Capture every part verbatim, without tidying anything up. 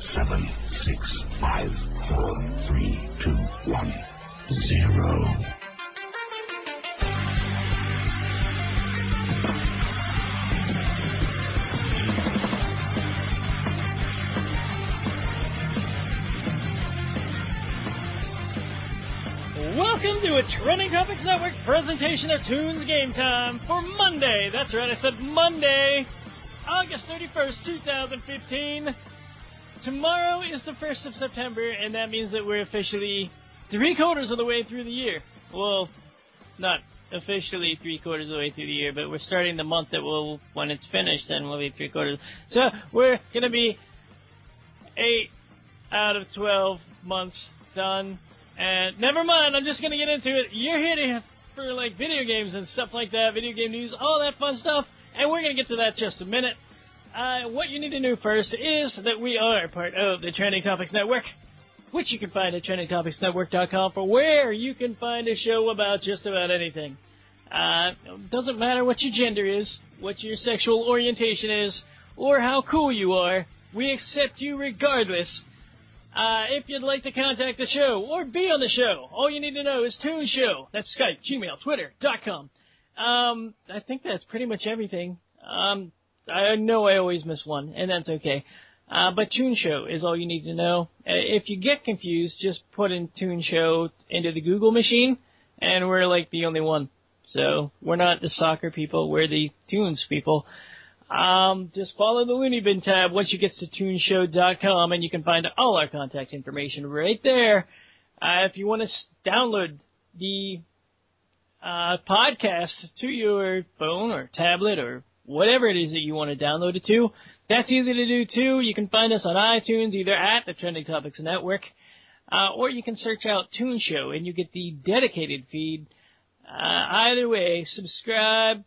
seven, six, five, four, three, two, one, zero. Welcome to a Trending Topics Network presentation of Toons Game Time for Monday. That's right, I said Monday, August thirty-first, twenty fifteen. Tomorrow is the first of September, and that means that we're officially three quarters of the way through the year. Well, not officially three quarters of the way through the year, but we're starting the month that will, when it's finished, then we'll be three quarters. So we're going to be eight out of twelve months done. And never mind, I'm just going to get into it. You're here to, for like video games and stuff like that, video game news, all that fun stuff, and we're going to get to that in just a minute. Uh, what you need to know first is that we are part of the Trending Topics Network, which you can find at trending topics network dot com, for where you can find a show about just about anything. Uh, doesn't matter what your gender is, what your sexual orientation is, or how cool you are, we accept you regardless. Uh, if you'd like to contact the show or be on the show, all you need to know is Toon Show. That's Skype, Gmail, Twitter dot com. Um, I think that's pretty much everything. Um, I know I always miss one, and that's okay. Uh, but Toon Show is all you need to know. Uh, if you get confused, just put in Toon Show into the Google machine, and we're like the only one. So we're not the soccer people, we're the Toons people. Um, just follow the Looney Bin tab once you get to toon show dot com, and you can find all our contact information right there. Uh, if you want to s- download the uh, podcast to your phone or tablet or whatever it is that you want to download it to, that's easy to do too. You can find us on iTunes, either at the Trending Topics Network, uh, or you can search out Toon Show, and you get the dedicated feed. Uh, either way, subscribe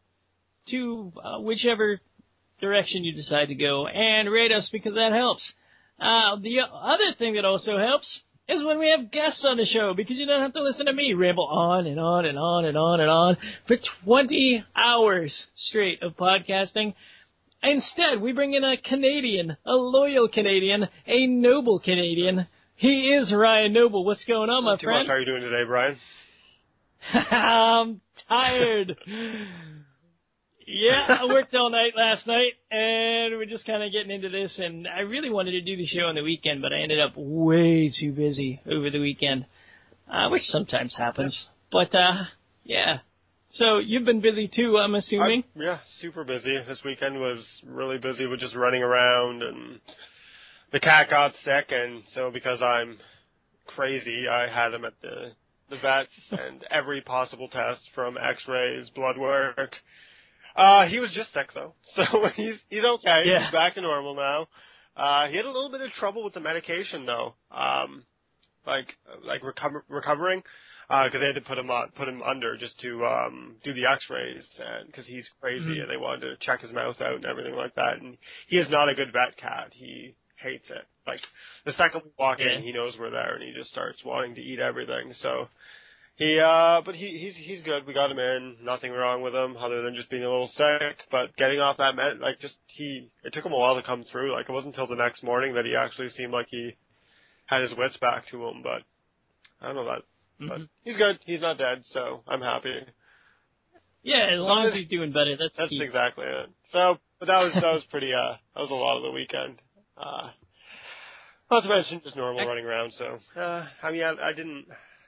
to uh, whichever direction you decide to go, and rate us, because that helps. Uh, the other thing that also helps is when we have guests on the show, because you don't have to listen to me ramble on and on and on and on and on for twenty hours straight of podcasting. Instead, we bring in a Canadian, a loyal Canadian, a noble Canadian. He is Ryan Noble. What's going on, my Too friend? much. How are you doing today, Brian? I'm tired. Yeah, I worked all night last night, and we're just kind of getting into this, and I really wanted to do the show on the weekend, but I ended up way too busy over the weekend, uh, which sometimes happens. But, uh, yeah. So, you've been busy too, I'm assuming? I, yeah, super busy. This weekend was really busy with just running around, and the cat got sick, and so because I'm crazy, I had him at the, the vets, and every possible test from x-rays, blood work. Uh, he was just sick though, so he's he's okay. Yeah. He's back to normal now. Uh, he had a little bit of trouble with the medication though, um, like like recover, recovering, because uh, they had to put him on, put him under just to um do the X-rays, and because he's crazy, mm-hmm. and they wanted to check his mouth out and everything like that. And he is not a good vet cat. He hates it. Like the second we walk yeah. in, he knows we're there, and he just starts wanting to eat everything. So. He, uh, but he, he's, he's good. We got him in. Nothing wrong with him other than just being a little sick. But getting off that med, like just, he, it took him a while to come through. Like it wasn't until the next morning that he actually seemed like he had his wits back to him. But I don't know that. Mm-hmm. But he's good. He's not dead. So I'm happy. Yeah, as long as he's doing better. That's That's key. exactly it. So, but that was, that was pretty, uh, that was a lot of the weekend. Uh, not to mention just normal running around. So, uh, I mean, I, I didn't,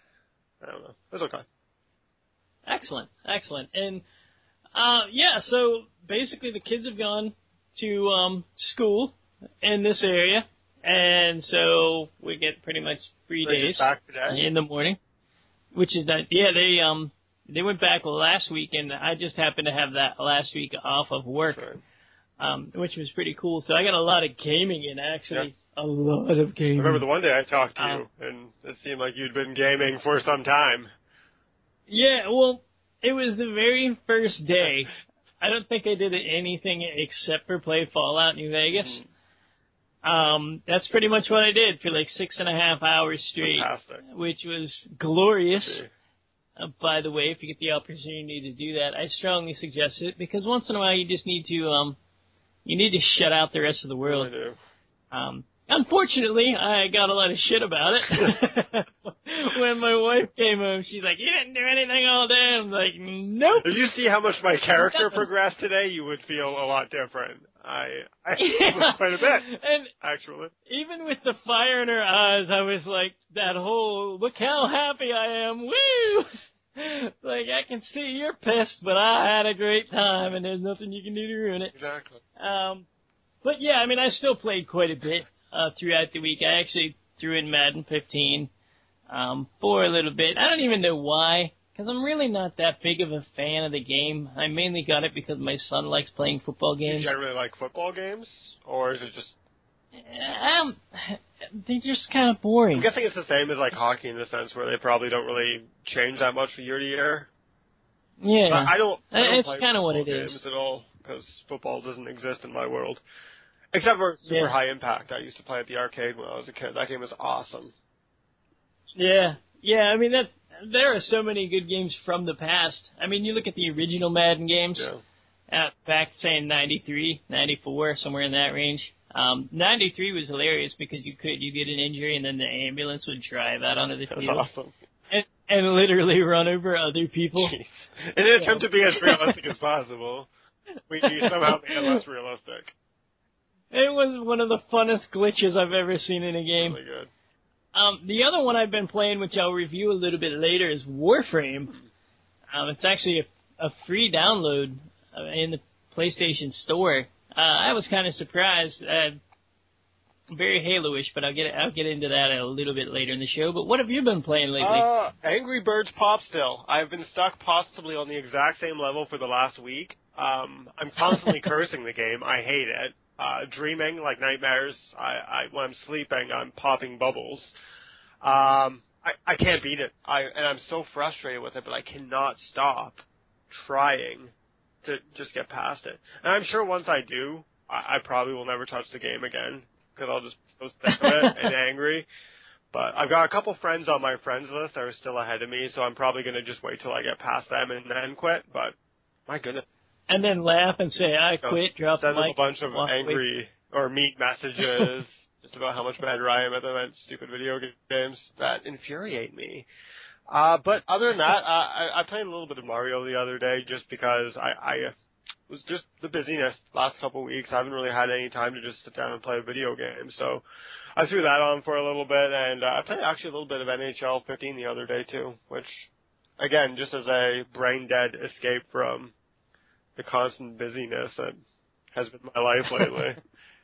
I don't know. It's okay. Excellent, excellent. And, uh, yeah, so basically the kids have gone to um, school in this area, and so we get pretty much three They're days just back today? in the morning, which is nice. Yeah, they um they went back last week, and I just happened to have that last week off of work, Sure. um, which was pretty cool. So I got a lot of gaming in, actually. Yeah. A lot of gaming. I remember the one day I talked to um, you, and it seemed like you'd been gaming for some time. Yeah, well, it was the very first day. I don't think I did anything except for play Fallout New Vegas. Mm. Um, that's pretty much what I did for like six and a half hours straight, Fantastic. Which was glorious. Uh, by the way, if you get the opportunity to do that, I strongly suggest it, because once in a while you just need to, um, you need to shut out the rest of the world. I do. Um, I unfortunately, I got a lot of shit about it. When my wife came home, she's like, "You didn't do anything all day." I'm like, "Nope." If you see how much my character progressed today, you would feel a lot different. I, I Yeah. quite a bit, And actually. even with the fire in her eyes, I was like, that whole, look how happy I am, woo! Like, I can see you're pissed, but I had a great time, and there's nothing you can do to ruin it. Exactly. Um, but yeah, I mean, I still played quite a bit uh, throughout the week. I actually threw in Madden fifteen um, for a little bit. I don't even know why, because I'm really not that big of a fan of the game. I mainly got it because my son likes playing football Do you games. generally like football games, or is it just... Um, they're just kind of boring. I'm guessing it's the same as like hockey in the sense where they probably don't really change that much from year to year. Yeah, But I don't. I don't it's play kind of what it football is. games at all because football doesn't exist in my world, except for Super Yeah. High Impact. I used to play at the arcade when I was a kid. That game was awesome. Yeah, yeah. I mean that there are so many good games from the past. I mean, you look at the original Madden games. Yeah. Uh, back, say, in ninety-three, ninety-four, somewhere in that range. Um, ninety-three was hilarious because you could, you get an injury and then the ambulance would drive out onto the That field. was awesome. And, and literally run over other people. Jeez. In an attempt to be as realistic as possible, we somehow made it less realistic. It was one of the funnest glitches I've ever seen in a game. Really good. Um, the other one I've been playing, which I'll review a little bit later, is Warframe. Um, it's actually a, a free download uh, in the PlayStation Store. Uh, I was kind of surprised. Uh, very Halo-ish, but I'll get I'll get into that a little bit later in the show. But what have you been playing lately? Uh, Angry Birds Pop still. I've been stuck possibly on the exact same level for the last week. Um, I'm constantly cursing the game. I hate it. Uh, dreaming like nightmares. I, I when I'm sleeping, I'm popping bubbles. Um, I, I can't beat it. I and I'm so frustrated with it, but I cannot stop trying to just get past it. And I'm sure once I do, I, I probably will never touch the game again because I'll just be so sick of it and angry. But I've got a couple friends on my friends list that are still ahead of me, so I'm probably going to just wait till I get past them and then quit. But my goodness. And then laugh and say, I So, quit, drop the send them mic. a bunch of walk away. angry or meat messages just about how much better I am at them at stupid video games that infuriate me. Uh, but other than that, uh, I, I played a little bit of Mario the other day just because I, I uh, was just the busyness last couple of weeks. I haven't really had any time to just sit down and play a video game. So I threw that on for a little bit, and uh, I played actually a little bit of N H L fifteen the other day too, which, again, just as a brain-dead escape from the constant busyness that has been my life lately.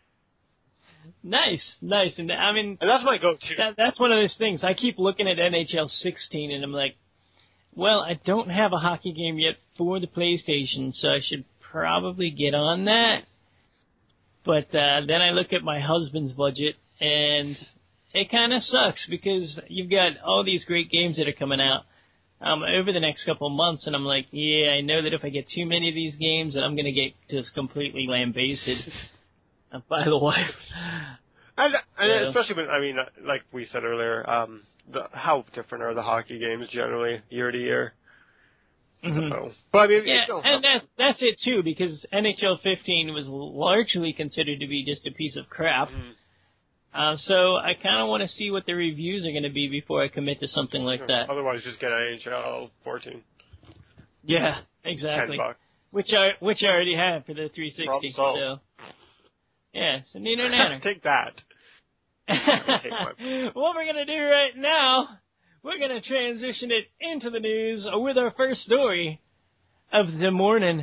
Nice, nice. And I mean, And that's my go-to. that, that's one of those things. I keep looking at N H L sixteen and I'm like, well, I don't have a hockey game yet for the PlayStation, so I should probably get on that. But uh, then I look at my husband's budget and it kind of sucks because you've got all these great games that are coming out um, over the next couple of months, and I'm like, yeah, I know that if I get too many of these games, that I'm going to get just completely lambasted by the wife. And, and Yeah. especially when, I mean, like we said earlier, um, the, how different are the hockey games generally year to year? Mhm. So, but I mean, Yeah, it's still and that, that's it too, because N H L fifteen was largely considered to be just a piece of crap. Mhm. Uh, so I kind of want to see what the reviews are going to be before I commit to something like that. Otherwise, just get N H L fourteen. Yeah, Ten exactly. bucks. Which I which I already have for the three sixty. Problem solved. So yeah, so neither nanner. Take that. What we're going to do right now, we're going to transition it into the news with our first story of the morning.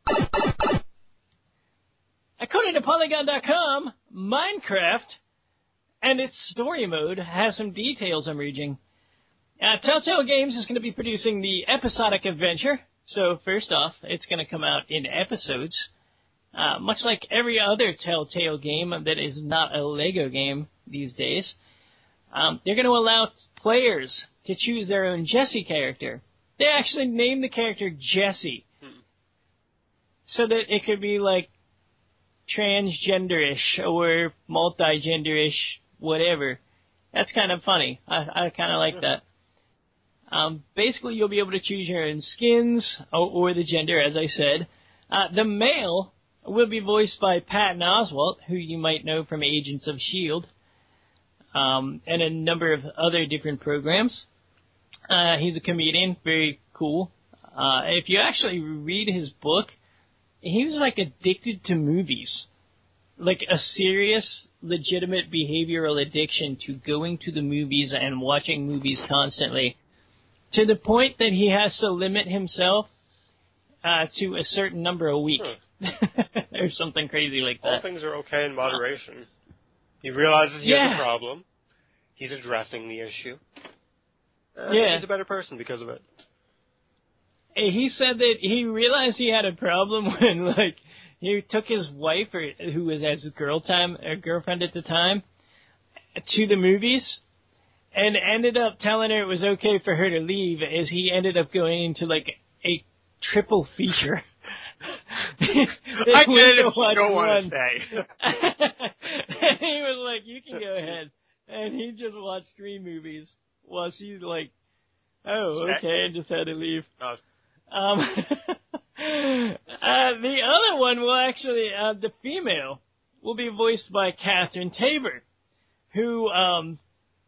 According to Polygon dot com, Minecraft and its story mode has some details I'm reading. Uh, Telltale Games is going to be producing the episodic adventure. So first off, it's going to come out in episodes. Uh, much like every other Telltale game that is not a Lego game these days. Um, they're going to allow players to choose their own Jessie character. They actually named the character Jessie. Hmm. So that it could be like transgender-ish or multi-gender-ish, whatever. That's kind of funny. I, I kind of like Yeah. that. Um, basically, you'll be able to choose your own skins or, or the gender, as I said. Uh, the male will be voiced by Patton Oswalt, who you might know from Agents of S H I E L D. um, and a number of other different programs. Uh, he's a comedian, very cool. Uh, if you actually read his book, he was like addicted to movies, like a serious, legitimate behavioral addiction to going to the movies and watching movies constantly, to the point that he has to limit himself uh, to a certain number a week. Huh. Or something crazy like that. All things are okay in moderation. He realizes he yeah. has a problem. He's addressing the issue. Uh, yeah. He's a better person because of it. He said that he realized he had a problem when, like, he took his wife, or who was his girl time, or girlfriend at the time, to the movies, and ended up telling her it was okay for her to leave, as he ended up going into, like, a triple feature. I get it if you don't want to stay. And he was like, you can go ahead. And he just watched three movies while she's like, oh, okay, and just had to leave. Oh. Um, uh, the other one will actually, uh, the female, will be voiced by Catherine Tabor, who, um,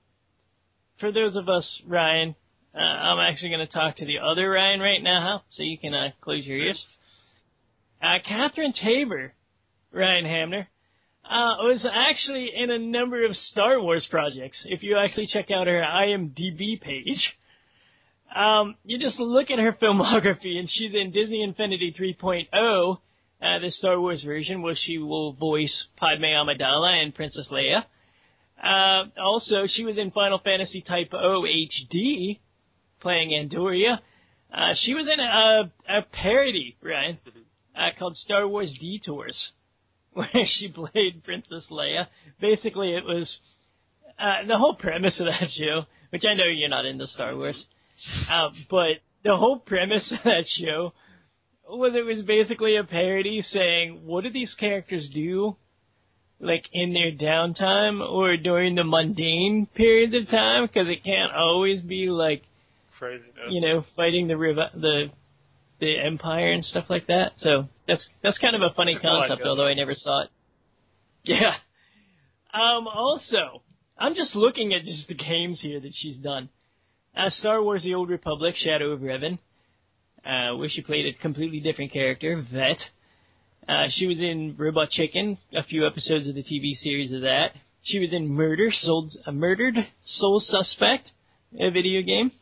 for those of us, Ryan, uh, I'm actually going to talk to the other Ryan right now, so you can uh, close your ears. Uh, Catherine Tabor, Ryan Hamner, uh, was actually in a number of Star Wars projects. If you actually check out her I M D B page, um, you just look at her filmography, and she's in Disney Infinity three point oh, uh, the Star Wars version, where she will voice Padme Amidala and Princess Leia. Uh, also, she was in Final Fantasy Type O H D, playing Andoria. Uh, she was in a, a parody, Ryan. Uh, called Star Wars Detours, where she played Princess Leia. Basically, it was uh, the whole premise of that show, which I know you're not into Star Wars, uh, but the whole premise of that show was it was basically a parody saying, what do these characters do, like, in their downtime or during the mundane periods of time? Because it can't always be, like, craziness, you know, fighting the rev- the... the Empire and stuff like that. So that's that's kind of a funny cool concept, idea, although though. I never saw it. Yeah. Um, also, I'm just looking at just the games here that she's done. Uh, Star Wars The Old Republic, Shadow of Revan, uh, where she played a completely different character, Vet. Uh, she was in Robot Chicken, a few episodes of the T V series of that. She was in Murder, Soul, uh, Murdered Soul Suspect, a video game.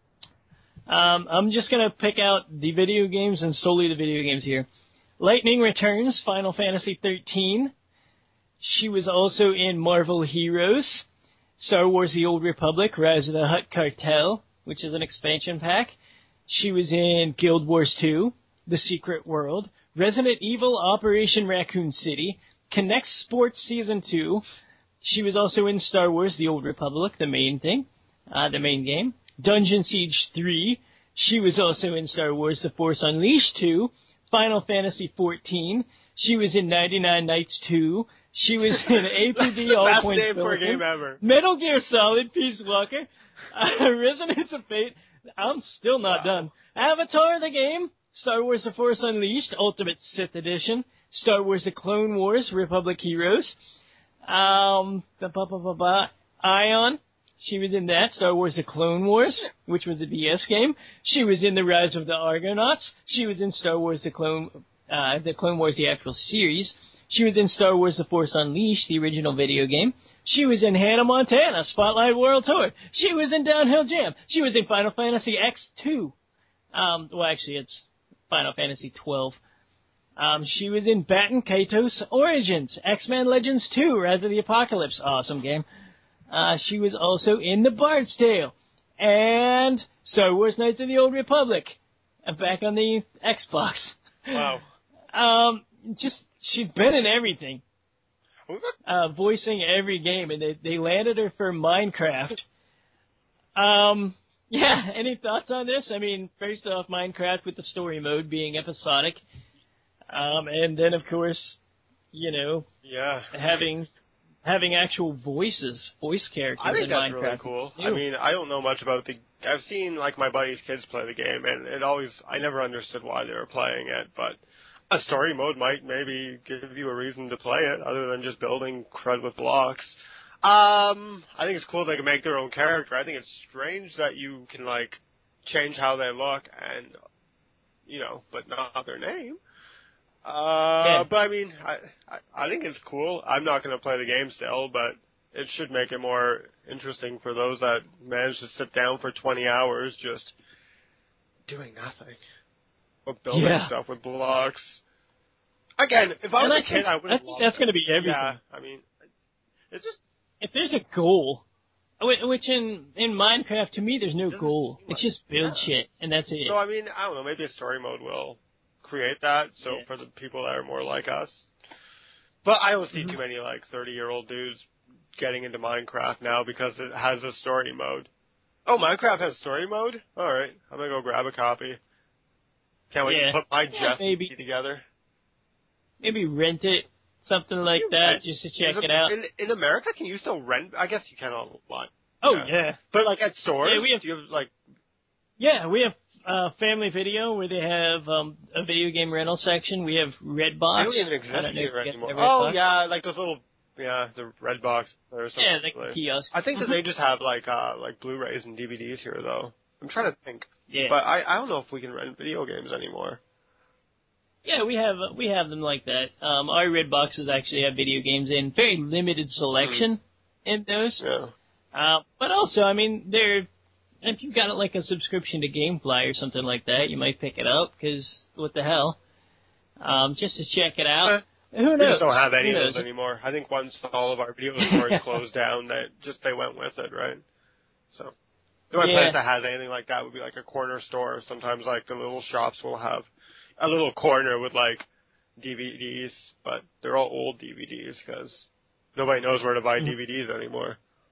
Um, I'm just going to pick out the video games and solely the video games here. Lightning Returns, Final Fantasy thirteen. She was also in Marvel Heroes, Star Wars The Old Republic, Rise of the Hutt Cartel, which is an expansion pack. She was in Guild Wars two, The Secret World, Resident Evil Operation Raccoon City, Connect Sports Season two. She was also in Star Wars The Old Republic, the main thing, uh, the main game. Dungeon Siege three. She was also in Star Wars The Force Unleashed two. Final Fantasy fourteen. She was in ninety-nine Nights two. She was in A P B All Best Points name for a game ever. Metal Gear Solid Peace Walker. Uh, Resonance of Fate. I'm still not wow. done. Avatar the game. Star Wars The Force Unleashed Ultimate Sith Edition. Star Wars The Clone Wars Republic Heroes. Um, ba ba ba ba ba. Ion. She was in that, Star Wars The Clone Wars, which was a D S game. She was in The Rise of the Argonauts. She was in Star Wars The Clone, uh, The Clone Wars, the actual series. She was in Star Wars The Force Unleashed, the original video game. She was in Hannah Montana, Spotlight World Tour. She was in Downhill Jam. She was in Final Fantasy X two. Um, well, actually, it's Final Fantasy twelve. Um, she was in Baten Kaitos Origins, X-Men Legends two, Rise of the Apocalypse. Awesome game. Uh, she was also in The Bard's Tale and Star Wars Knights of the Old Republic, uh, back on the Xbox. Wow. um, just, she's been in everything. Uh, voicing every game, and they, they landed her for Minecraft. Um, yeah, any thoughts on this? I mean, first off, Minecraft with the story mode being episodic. Um, and then, of course, you know, yeah, having... having actual voices, voice characters I think in that's Minecraft. really cool. I mean, I don't know much about the... I've seen, like, my buddy's kids play the game, and it always... I never understood why they were playing it, but a story mode might maybe give you a reason to play it, other than just building crud with blocks. Um, I think it's cool they can make their own character. I think it's strange that you can, like, change how they look and, you know, but not their name. Uh, yeah. but I mean, I, I, I think it's cool. I'm not going to play the game still, but it should make it more interesting for those that manage to sit down for twenty hours just doing nothing. Or building Yeah. stuff with blocks. Again, if I was and a I kid, think, I would I have think loved that's it. going to be everything. Yeah, I mean, it's just... If there's a goal, whi- which in, in Minecraft, to me, there's no Doesn't goal. seem It's like- just build yeah. shit, and that's it. So, I mean, I don't know, maybe a story mode will create that, so Yeah. for the people that are more like us. But I don't see Mhm. too many, like, thirty-year-old dudes getting into Minecraft now because it has a story mode. Oh, Minecraft has story mode? Alright, I'm gonna go grab a copy. Can't wait Yeah. to put my Yeah, Jeff maybe. together. Maybe rent it, something like You that, rent- just to check Is it out. In, in America, can you still rent? I guess you can online. Oh, yeah. yeah. But, like, at stores, Yeah, we have- do you have, like... Yeah, we have uh, Family Video, where they have um, a video game rental section. We have Redbox. They don't even I exist don't know if here you guys anymore. have Oh, Redbox. yeah, like those little... Yeah, the red box or something. Yeah, like like. kiosk. I think that Mhm. they just have like uh like Blu-rays and D V Ds here though. I'm trying to think, Yeah. but I I don't know if we can rent video games anymore. Yeah, we have we have them like that. Um, our red boxes actually have video games in very limited selection in those. Yeah. Uh, but also, I mean, they're if you've got like a subscription to GameFly or something like that, you might pick it up because what the hell, um, just to check it out. Eh, Who knows? we just don't have any Who of knows? those anymore. I think once all of our video stores closed down, that just they went with it, right? So the only Yeah. place that has anything like that would be like a corner store. Sometimes like the little shops will have a little corner with like D V Ds, but they're all old D V Ds because nobody knows where to buy D V Ds anymore.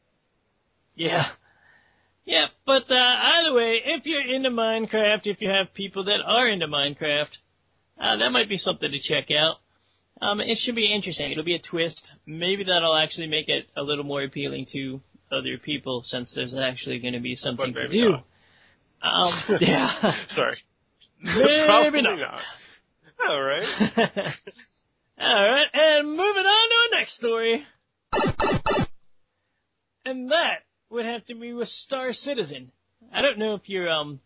Yeah. Yeah, but uh, either way, if you're into Minecraft, if you have people that are into Minecraft, uh, that might be something to check out. Um, it should be interesting. It'll be a twist. Maybe that'll actually make it a little more appealing to other people since there's actually going to be something But to maybe do. not. Um, yeah. Sorry. Maybe Probably not. not. All right. All right, and moving on to our next story. And that would have to be with Star Citizen. I don't know if you're um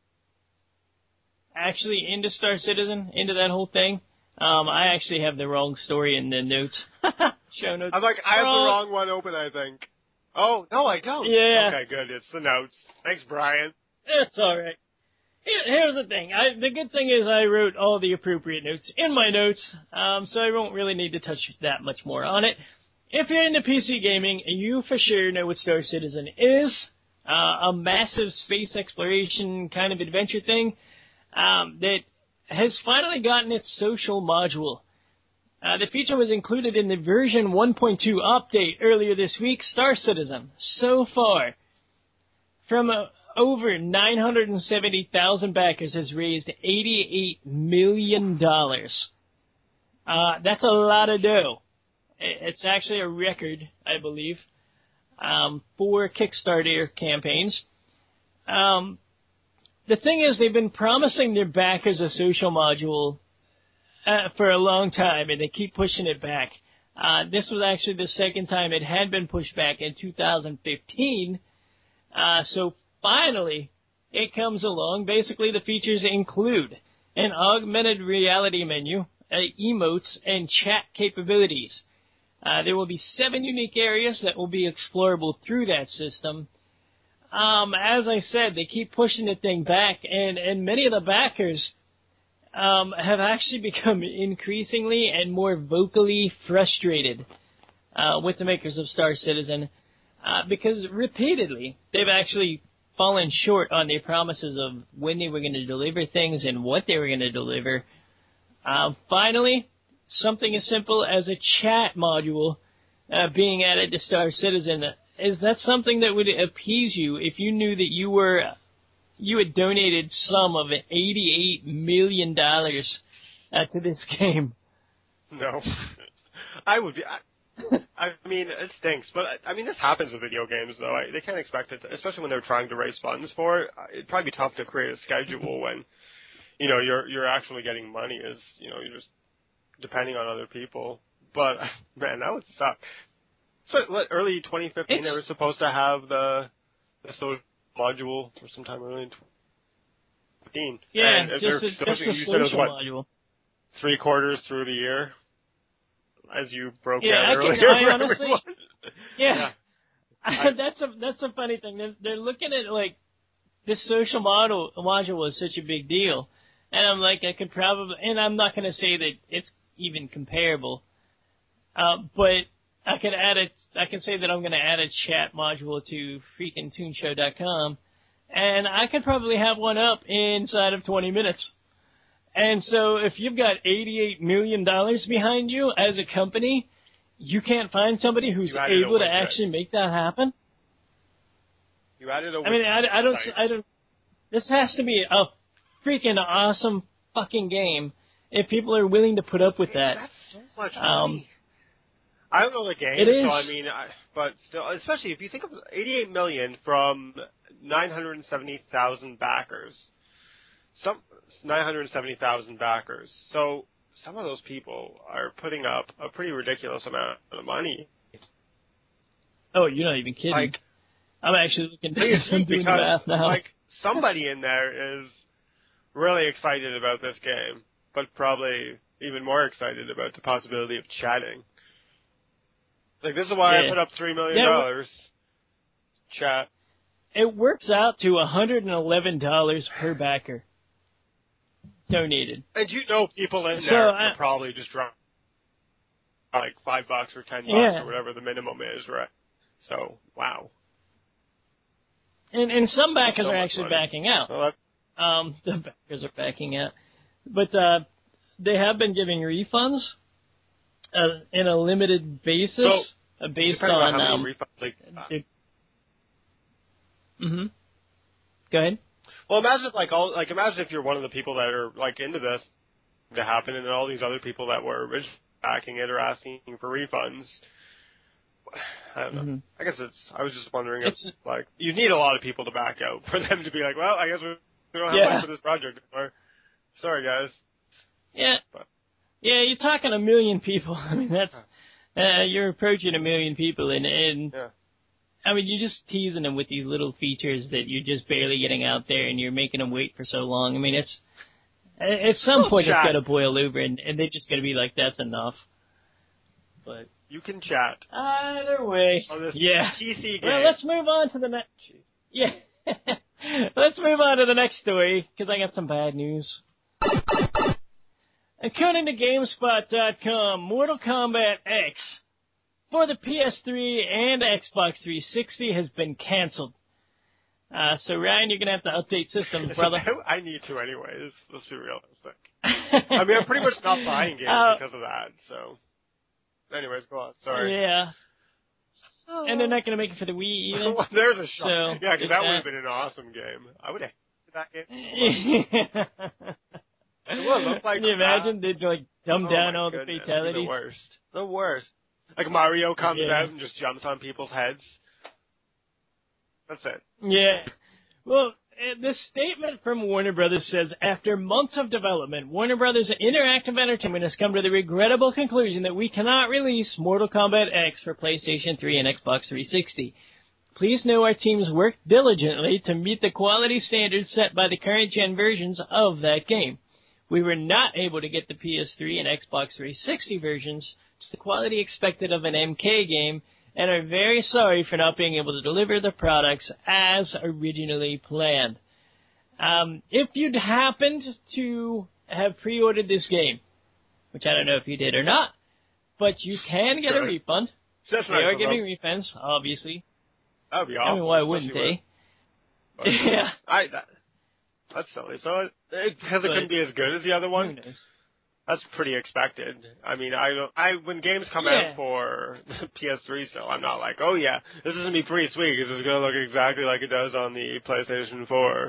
actually into Star Citizen, into that whole thing. Um, I actually have the wrong story in the notes. Show notes. I'm like, I have the wrong one open, I think. Oh, no, I don't. Yeah. Okay, good. It's the notes. Thanks, Brian. It's all right. Here, here's the thing. I, the good thing is I wrote all the appropriate notes in my notes, um, so I won't really need to touch that much more on it. If you're into P C gaming, you for sure know what Star Citizen is. Uh, a massive space exploration kind of adventure thing um, that has finally gotten its social module. Uh, the feature was included in the version one point two update earlier this week. Star Citizen, so far, from uh, over nine hundred seventy thousand backers, has raised eighty-eight million dollars. Uh, that's a lot of dough. It's actually a record, I believe, um, for Kickstarter campaigns. Um, the thing is, they've been promising their backers a social module uh, for a long time, and they keep pushing it back. Uh, this was actually the second time it had been pushed back in two thousand fifteen. Uh, so finally, it comes along. Basically, the features include an augmented reality menu, uh, emotes, and chat capabilities. Uh, there will be seven unique areas that will be explorable through that system. Um, as I said, they keep pushing the thing back, and, and many of the backers um, have actually become increasingly and more vocally frustrated uh, with the makers of Star Citizen uh, because repeatedly they've actually fallen short on their promises of when they were going to deliver things and what they were going to deliver. Uh, finally, something as simple as a chat module uh, being added to Star Citizen. Is that something that would appease you if you knew that you were you had donated some of eighty-eight million dollars uh, to this game? No. I would be... I, I mean, it stinks, but I, I mean, this happens with video games, though. I, they can't expect it, to, especially when they're trying to raise funds for it. It'd probably be tough to create a schedule when, you know, you're you're actually getting money is, you know, you're just depending on other people. But, man, that would suck. So what, early twenty fifteen, It's, they were supposed to have the the social module or sometime early in twenty fifteen. yeah, and just, they're a, just supposed to- a you said it was social what, module. three quarters through the year, as you broke Yeah, down I can- earlier. I for honestly- everyone. Yeah. Yeah. I- that's a that's a funny thing. They're, they're looking at like this social model module is such a big deal, and I'm like, I could probably, and I'm not going to say that it's even comparable, uh, but I could add it. I can say that I'm going to add a chat module to freaking Toon Show dot com, and I could probably have one up inside of twenty minutes. And so, if you've got eighty-eight million dollars behind you as a company, you can't find somebody who's You added a able to widget. actually make that happen. You added a I mean, I, I don't, site. I don't. This has to be a freaking awesome fucking game if people are willing to put up with that. That's so much Um, money. I don't know the game, it is. so I mean, I, but still, especially if you think of eighty-eight million from nine hundred seventy thousand backers, some nine hundred seventy thousand backers. So some of those people are putting up a pretty ridiculous amount of money. Oh, you're not even kidding. Like, I'm actually looking. I'm doing the because math now. like somebody in there is really excited about this game, but probably even more excited about the possibility of chatting. Like, this is why Yeah. I put up three million Yeah, dollars. Chat. It works out to one hundred eleven dollars per backer donated. And you know people in So, there I- will probably just drop like five bucks or ten bucks Yeah. or whatever the minimum is, right? So, wow. And and some backers so are much actually money. backing out. Well, that, Um, the backers are backing out, but uh, they have been giving refunds uh, in a limited basis, So, uh, based depending on. on how um, many refunds, like, uh, mm-hmm. Go ahead. well, imagine if, like all like imagine if you're one of the people that are like into this to happen, and then all these other people that were originally backing it or asking for refunds. I don't know. Mm-hmm. I guess it's. I was just wondering if It's- like you need a lot of people to back out for them to be like, well, I guess we, we don't have Yeah. money for this project anymore. Sorry, guys. Yeah, But- yeah, you're talking a million people. I mean, that's uh, you're approaching a million people, and and Yeah. I mean, you're just teasing them with these little features that you're just barely getting out there, and you're making them wait for so long. I mean, it's at some Well, point it's chat. got to boil over, and, and they're just going to be like, that's enough. But You can chat either way, on this yeah. P C game. Well, let's move on to the next. Yeah, let's move on to the next story because I got some bad news. According to GameSpot dot com, Mortal Kombat X for the P S three and Xbox three sixty has been canceled. Uh, so Ryan, you're gonna have to update systems, brother. I need to anyways. Let's be realistic. I mean, I'm pretty much not buying games Uh, because of that. So, anyways, go on. Sorry. Yeah. And they're not gonna make it for the Wii either. Well, there's a shot. So, yeah, because there's that would that. have been an awesome game. I would have hated that game so much. It would look like Can you crap. imagine they'd like dumb Oh down my all goodness, the it'd be fatalities? The worst. The worst. Like Mario comes Yeah. out and just jumps on people's heads. That's it. Yeah. Well, uh, this statement from Warner Brothers says, after months of development, Warner Brothers Interactive Entertainment has come to the regrettable conclusion that we cannot release Mortal Kombat X for PlayStation three and Xbox three sixty. Please know our teams worked diligently to meet the quality standards set by the current-gen versions of that game. We were not able to get the P S three and Xbox three sixty versions to the quality expected of an M K game, and are very sorry for not being able to deliver the products as originally planned. Um, if you'd happened to have pre-ordered this game, which I don't know if you did or not, but you can get a Good. refund. That's They nice are of giving them. refunds, obviously. That would be I awful. mean, why wouldn't especially they? with- but, Yeah. I, that, that's silly. So, it, it, because it But- couldn't be as good as the other Who one, knows? that's pretty expected. I mean, I don't, I, when games come Yeah. out for the P S three still, I'm not like, oh yeah, this is going to be pretty sweet because it's going to look exactly like it does on the PlayStation four.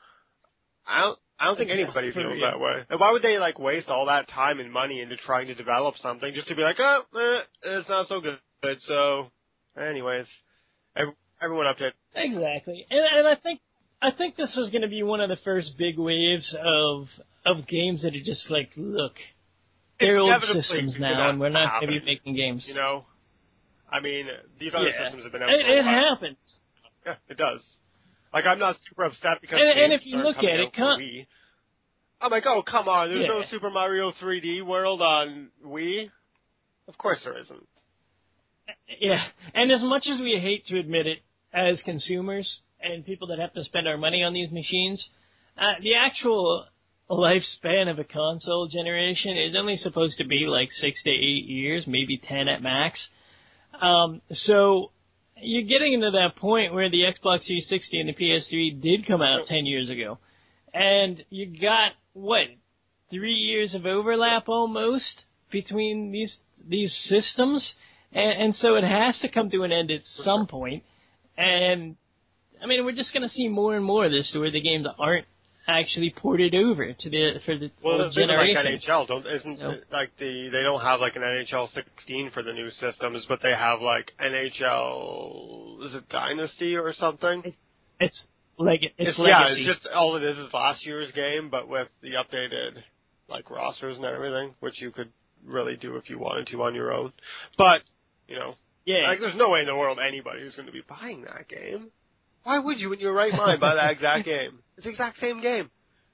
I don't, I don't think Yeah, anybody for feels real. that way. And why would they like waste all that time and money into trying to develop something just to be like, oh, eh, it's not so good. So, anyways, every, everyone update. Exactly, and and I think I think this was going to be one of the first big waves of of games that are just like, look, they're It's old inevitably systems gonna now, and we're not going to be happen, making games. You know, I mean, these other yeah. systems have been out It, for a it while. happens. Yeah, it does. Like, I'm not super upset because And, and games if you aren't look coming at out it, for con- Wii. I'm like, oh, come on, there's yeah. no Super Mario three D World on Wii? Of course there isn't. Yeah, and as much as we hate to admit it as consumers and people that have to spend our money on these machines, uh, the actual lifespan of a console generation is only supposed to be like six to eight years, maybe ten at max. Um, so you're getting into that point where the Xbox three sixty and the P S three did come out ten years ago. And you got, what, three years of overlap almost between these these systems? And, and so it has to come to an end at some point. And, I mean, we're just going to see more and more of this where the games aren't actually ported over to the for the well, old it's even generation. like N H L, don't isn't So. it, like the they don't have like an N H L sixteen for the new systems, but they have like N H L is it Dynasty or something? It, it's like it's, it's legacy. yeah, it's just all it is is last year's game, but with the updated like rosters and everything, which you could really do if you wanted to on your own. But you know, yeah, like there's no way in the world anybody who's going to be buying that game. Why would you, in your right mind, buy that exact game? It's the exact same game.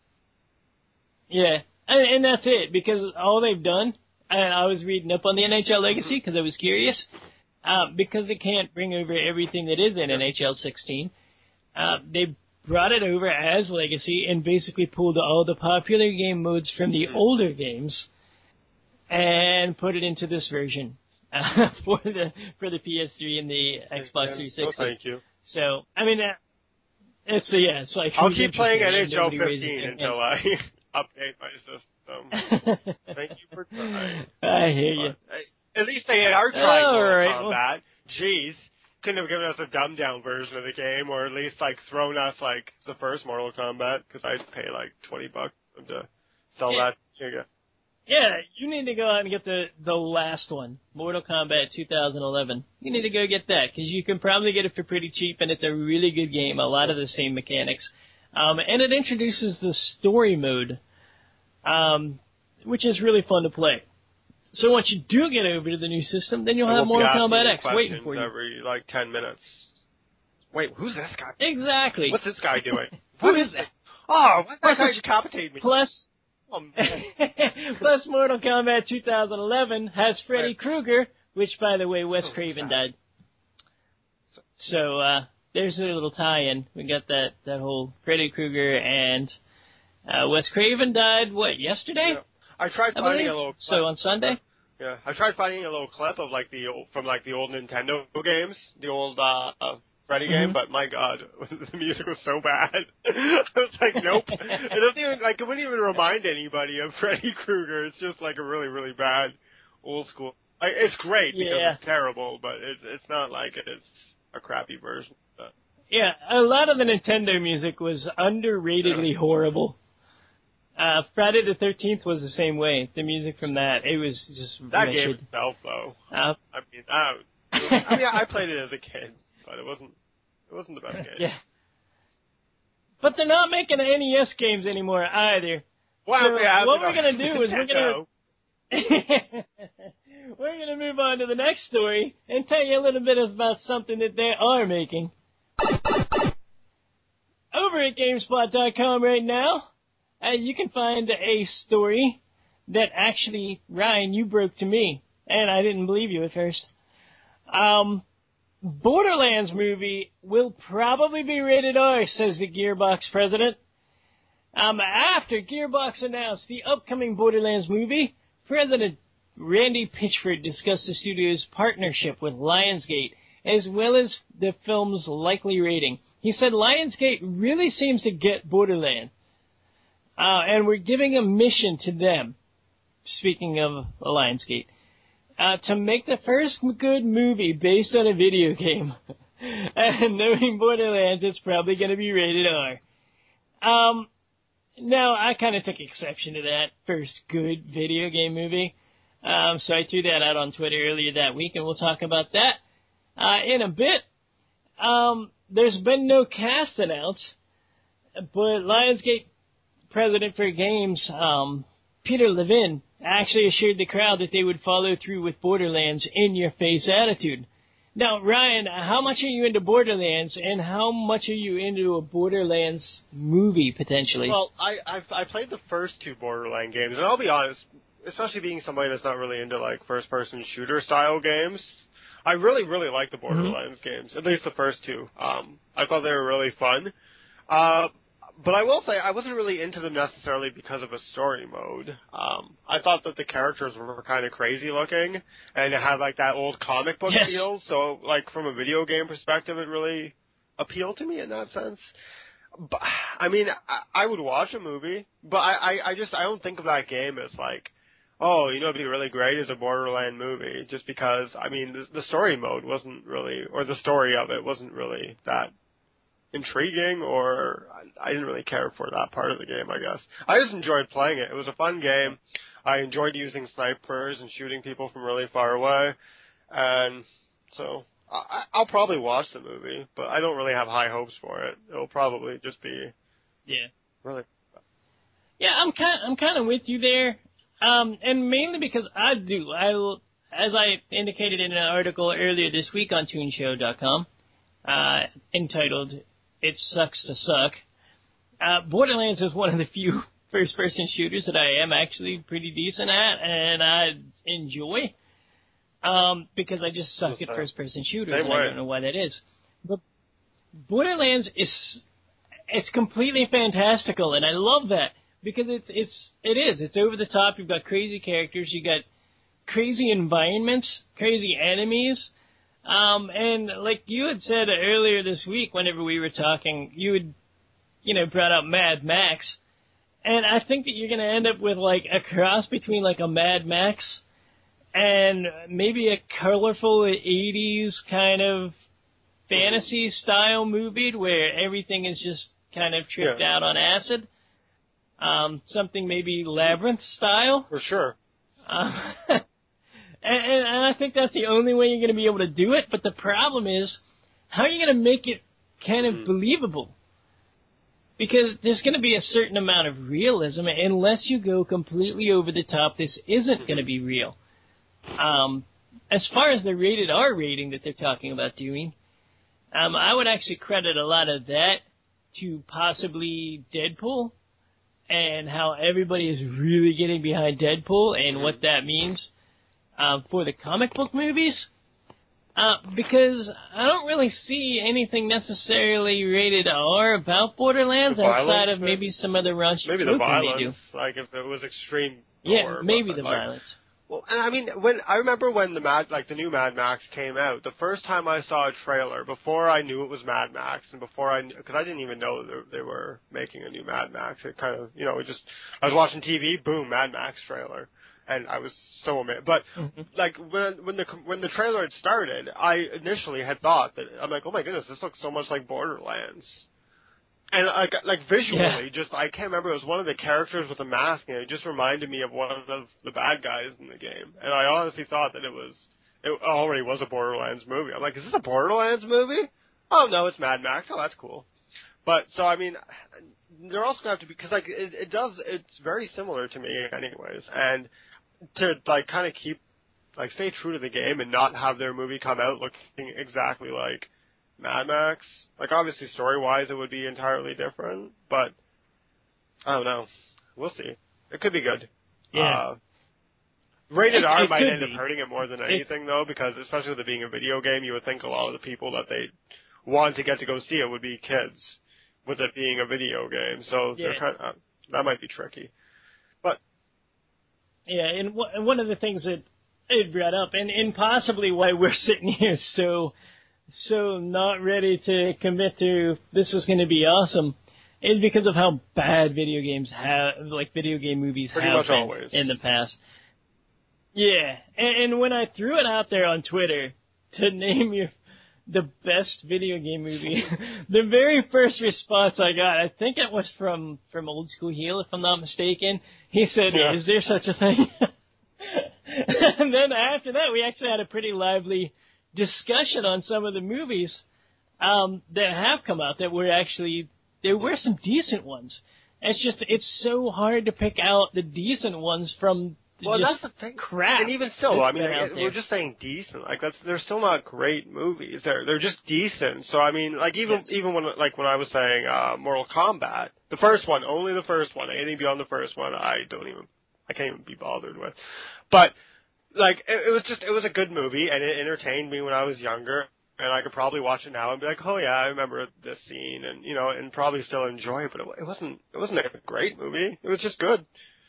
Yeah, and, and that's it, because all they've done, and I was reading up on the N H L Legacy because I was curious, uh, because they can't bring over everything that is in N H L sixteen, uh, they brought it over as Legacy and basically pulled all the popular game modes from the older games and put it into this version uh, for the for the P S three and the Xbox three sixty. No, thank you. So, I mean, uh, it's, yeah, it's like... I'll keep playing N interesting, H L nobody raises fifteen their until hand. I update my system. Thank you for trying. I hear you. But, hey, at least they are trying All Mortal right, Kombat. well- Jeez. Couldn't have given us a dumbed-down version of the game, or at least, like, thrown us, like, the first Mortal Kombat, because I'd pay, like, twenty bucks to sell Yeah. that. Here you go. Yeah, you need to go out and get the, the last one, Mortal Kombat twenty eleven. You need to go get that, because you can probably get it for pretty cheap, and it's a really good game, a lot of the same mechanics. Um, and it introduces the story mode, um, which is really fun to play. So once you do get over to the new system, then you'll I have won't be Mortal asking Kombat you X waiting questions for you. every, like, ten minutes. Wait, who's this guy? Exactly. What's this guy doing? What is that? Oh, why Plus that guy it's- decapitate me? Plus... Oh, Plus, Mortal Kombat twenty eleven has Freddy Right. Krueger, which, by the way, Wes So Craven sad. died. So, uh, there's a little tie-in. We got that, that whole Freddy Krueger and uh, Wes Craven died, what, yesterday? Yeah. I tried I finding believe? a little clip. So, on Sunday? Yeah, I tried finding a little clip of like the old, from like the old Nintendo games, the old uh, uh Freddy Mm-hmm. game, but my God, the music was so bad. I was like, nope. It doesn't even like it wouldn't even remind anybody of Freddy Krueger. It's just like a really, really bad old school. Like, it's great because Yeah. it's terrible, but it's it's not like it's a crappy version. But. Yeah, a lot of the Nintendo music was underratedly horrible. Uh, Friday the thirteenth was the same way. The music from that, it was just That wretched. game itself, though. Uh, I mean, I, I mean, I played it as a kid, but it wasn't. It wasn't the best game. yeah. But they're not making N E S games anymore either. Well, So yeah, what but, we're gonna do is we're gonna Nintendo. we're gonna move on to the next story and tell you a little bit about something that they are making. Over at GameSpot dot com right now, uh, you can find a story that actually, Ryan, you broke to me, and I didn't believe you at first. Um, Borderlands movie will probably be rated R, says the Gearbox president. Um, after Gearbox announced the upcoming Borderlands movie, President Randy Pitchford discussed the studio's partnership with Lionsgate, as well as the film's likely rating. He said Lionsgate really seems to get Borderlands, uh, and we're giving a mission to them, speaking of Lionsgate, uh, to make the first good movie based on a video game. And knowing Borderlands, it's probably going to be rated R. Um, now, I kind of took exception to that first good video game movie. Um, so I threw that out on Twitter earlier that week, and we'll talk about that uh, in a bit. Um, there's been no cast announced, but Lionsgate president for games, um, Peter Levin, actually assured the crowd that they would follow through with Borderlands' in-your-face attitude. Now, Ryan, how much are you into Borderlands, and how much are you into a Borderlands movie, potentially? Well, I I've, I played the first two Borderlands games, and I'll be honest, especially being somebody that's not really into, like, first-person shooter-style games, I really, really like the Borderlands mm-hmm. games, at least the first two. Um, I thought they were really fun. Uh, but I will say I wasn't really into them necessarily because of a story mode. Um, I thought that the characters were kind of crazy looking, and it had, like, that old comic book yes. feel, so, like, from a video game perspective, it really appealed to me in that sense. But, I mean, I, I would watch a movie, but I, I, I just, I don't think of that game as, like, oh, you know, it'd be really great as a Borderland movie, just because, I mean, the, the story mode wasn't really, or the story of it wasn't really that intriguing, or I, I didn't really care for that part of the game, I guess. I just enjoyed playing it. It was a fun game. I enjoyed using snipers and shooting people from really far away, and so I, I'll probably watch the movie, but I don't really have high hopes for it. It'll probably just be, yeah, really. Yeah, I'm kind, I'm kind of with you there. Um, and mainly because I do. I, as I indicated in an article earlier this week on Toon Show dot com, uh, entitled, It Sucks to Suck, uh, Borderlands is one of the few first-person shooters that I am actually pretty decent at, and I enjoy, um, because I just suck at first-person shooters, Same and way. I don't know why that is. But Borderlands is, it's completely fantastical, and I love that. Because it's it's it is it's over the top. You've got crazy characters. You got crazy environments, crazy enemies, um, and like you had said earlier this week, whenever we were talking, you had you know brought up Mad Max, and I think that you're going to end up with like a cross between like a Mad Max and maybe a colorful eighties kind of fantasy style movie where everything is just kind of tripped yeah. out on acid. Um, something maybe Labyrinth style. For sure. Uh, and, and, and I think that's the only way you're going to be able to do it. But the problem is, how are you going to make it kind of mm-hmm. believable? Because there's going to be a certain amount of realism. Unless you go completely over the top, this isn't mm-hmm. going to be real. Um, as far as the rated R rating that they're talking about doing, um, I would actually credit a lot of that to possibly Deadpool. And how everybody is really getting behind Deadpool and mm-hmm. what that means uh, for the comic book movies. Uh, because I don't really see anything necessarily rated R about Borderlands outside of maybe some other raunchy maybe the violence, like if it was extreme. Yeah, gore, maybe but, the like, violence. Well, and I mean, when I remember when the Mad, like the new Mad Max came out, the first time I saw a trailer, before I knew it was Mad Max, and before I, because I didn't even know that they were making a new Mad Max. It kind of, you know, it just, I was watching T V, boom, Mad Max trailer, and I was so amazed. But mm-hmm. like when when the when the trailer had started, I initially had thought that I'm like, oh my goodness, this looks so much like Borderlands. And like like visually, yeah. just I can't remember. It was one of the characters with a mask, and it just reminded me of one of the, the bad guys in the game. And I honestly thought that it was it already was a Borderlands movie. I'm like, is this a Borderlands movie? Oh no, it's Mad Max. Oh, that's cool. But so I mean, they're also gonna have to be because like it, it does. It's very similar to me, anyways. And to like kind of keep like stay true to the game and not have their movie come out looking exactly like Mad Max. Like, obviously, story-wise, it would be entirely different, but I don't know. We'll see. It could be good. Yeah. Uh, rated it, R it might end be. up hurting it more than anything, it, though, because especially with it being a video game, you would think a lot of the people that they want to get to go see it would be kids, with it being a video game. So yeah. they're kind of, uh, that might be tricky. But yeah, and w- one of the things that it brought up, and, and possibly why we're sitting here so... so not ready to commit to this is going to be awesome is because of how bad video games have, like video game movies Pretty have much been always. in the past. Yeah, and, and when I threw it out there on Twitter to name your the best video game movie, the very first response I got, I think it was from, from Old School Heel, if I'm not mistaken. He said, yeah. Is there such a thing? And then after that, we actually had a pretty lively discussion on some of the movies um, that have come out that were actually, there were some decent ones. It's just, it's so hard to pick out the decent ones from Well, just that's the thing. crap. And even still, I mean, out we're just saying decent. Like that's they're still not great movies. They're they're just decent. So I mean, like even yes. even when like when I was saying uh, Mortal Kombat, the first one, only the first one. Anything beyond the first one, I don't even I can't even be bothered with. But like it, it was just it was a good movie and it entertained me when I was younger. And I could probably watch it now and be like, oh yeah, I remember this scene, and you know, and probably still enjoy it. But it, it wasn't, it wasn't a great movie. It was just good.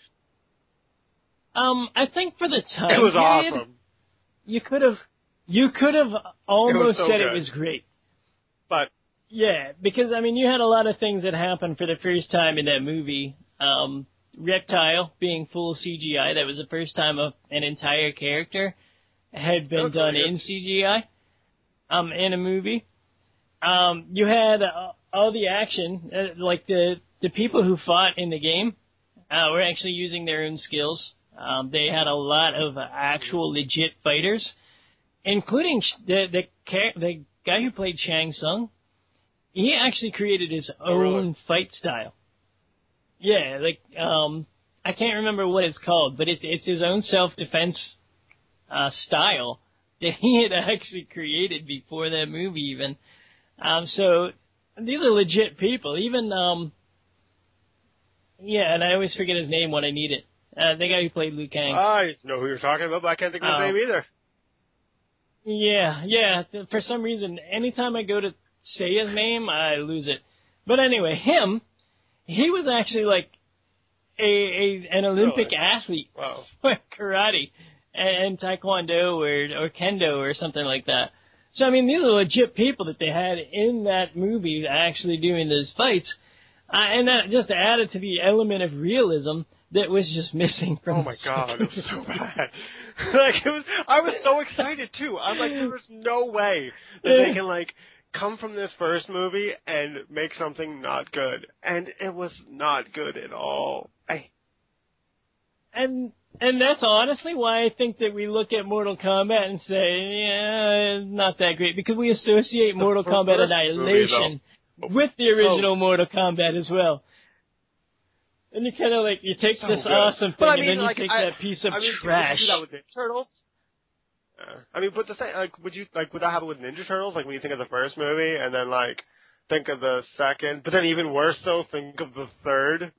Um, I think for the time it was period, awesome. You could have, you could have almost so said good. it was great. But yeah, because I mean, you had a lot of things that happened for the first time in that movie. Um, Reptile being full C G I, that was the first time a, an entire character had been done really in C G I. Um, in a movie, um, you had uh, all the action, uh, like the the people who fought in the game, uh, were actually using their own skills. Um, they had a lot of uh, actual legit fighters, including sh- the the ca- the guy who played Shang Tsung. He actually created his own oh, really? fight style. Yeah, like um, I can't remember what it's called, but it's it's his own self defense uh, style that he had actually created before that movie even. Um, so these are legit people. Even, um, yeah, and I always forget his name when I need it. Uh, the guy who played Liu Kang. I know who you're talking about, but I can't think of his Oh. name either. Yeah, yeah. th- For some reason, anytime I go to say his name, I lose it. But anyway, him, he was actually like a, a an Olympic Really? athlete Wow. for karate and taekwondo or or kendo or something like that. So I mean, these are legit people that they had in that movie actually doing those fights, uh, and that just added to the element of realism that was just missing from. Oh my god, it was so bad. like it was, I was so excited too. I'm like, there was no way that Yeah. they can like come from this first movie and make something not good, and it was not good at all. I And and that's honestly why I think that we look at Mortal Kombat and say, yeah, it's not that great, because we associate Mortal The Kombat first Annihilation movie, with the original so, Mortal Kombat as well. And you kind of like, you take so this good. awesome thing But I and mean, then you like, take I, that piece of I mean, trash. Would you do that with Ninja Turtles? Uh, I mean, but the thing, like, would you like would that happen with Ninja Turtles? Like when you think of the first movie, and then like think of the second, but then even worse so, think of the third.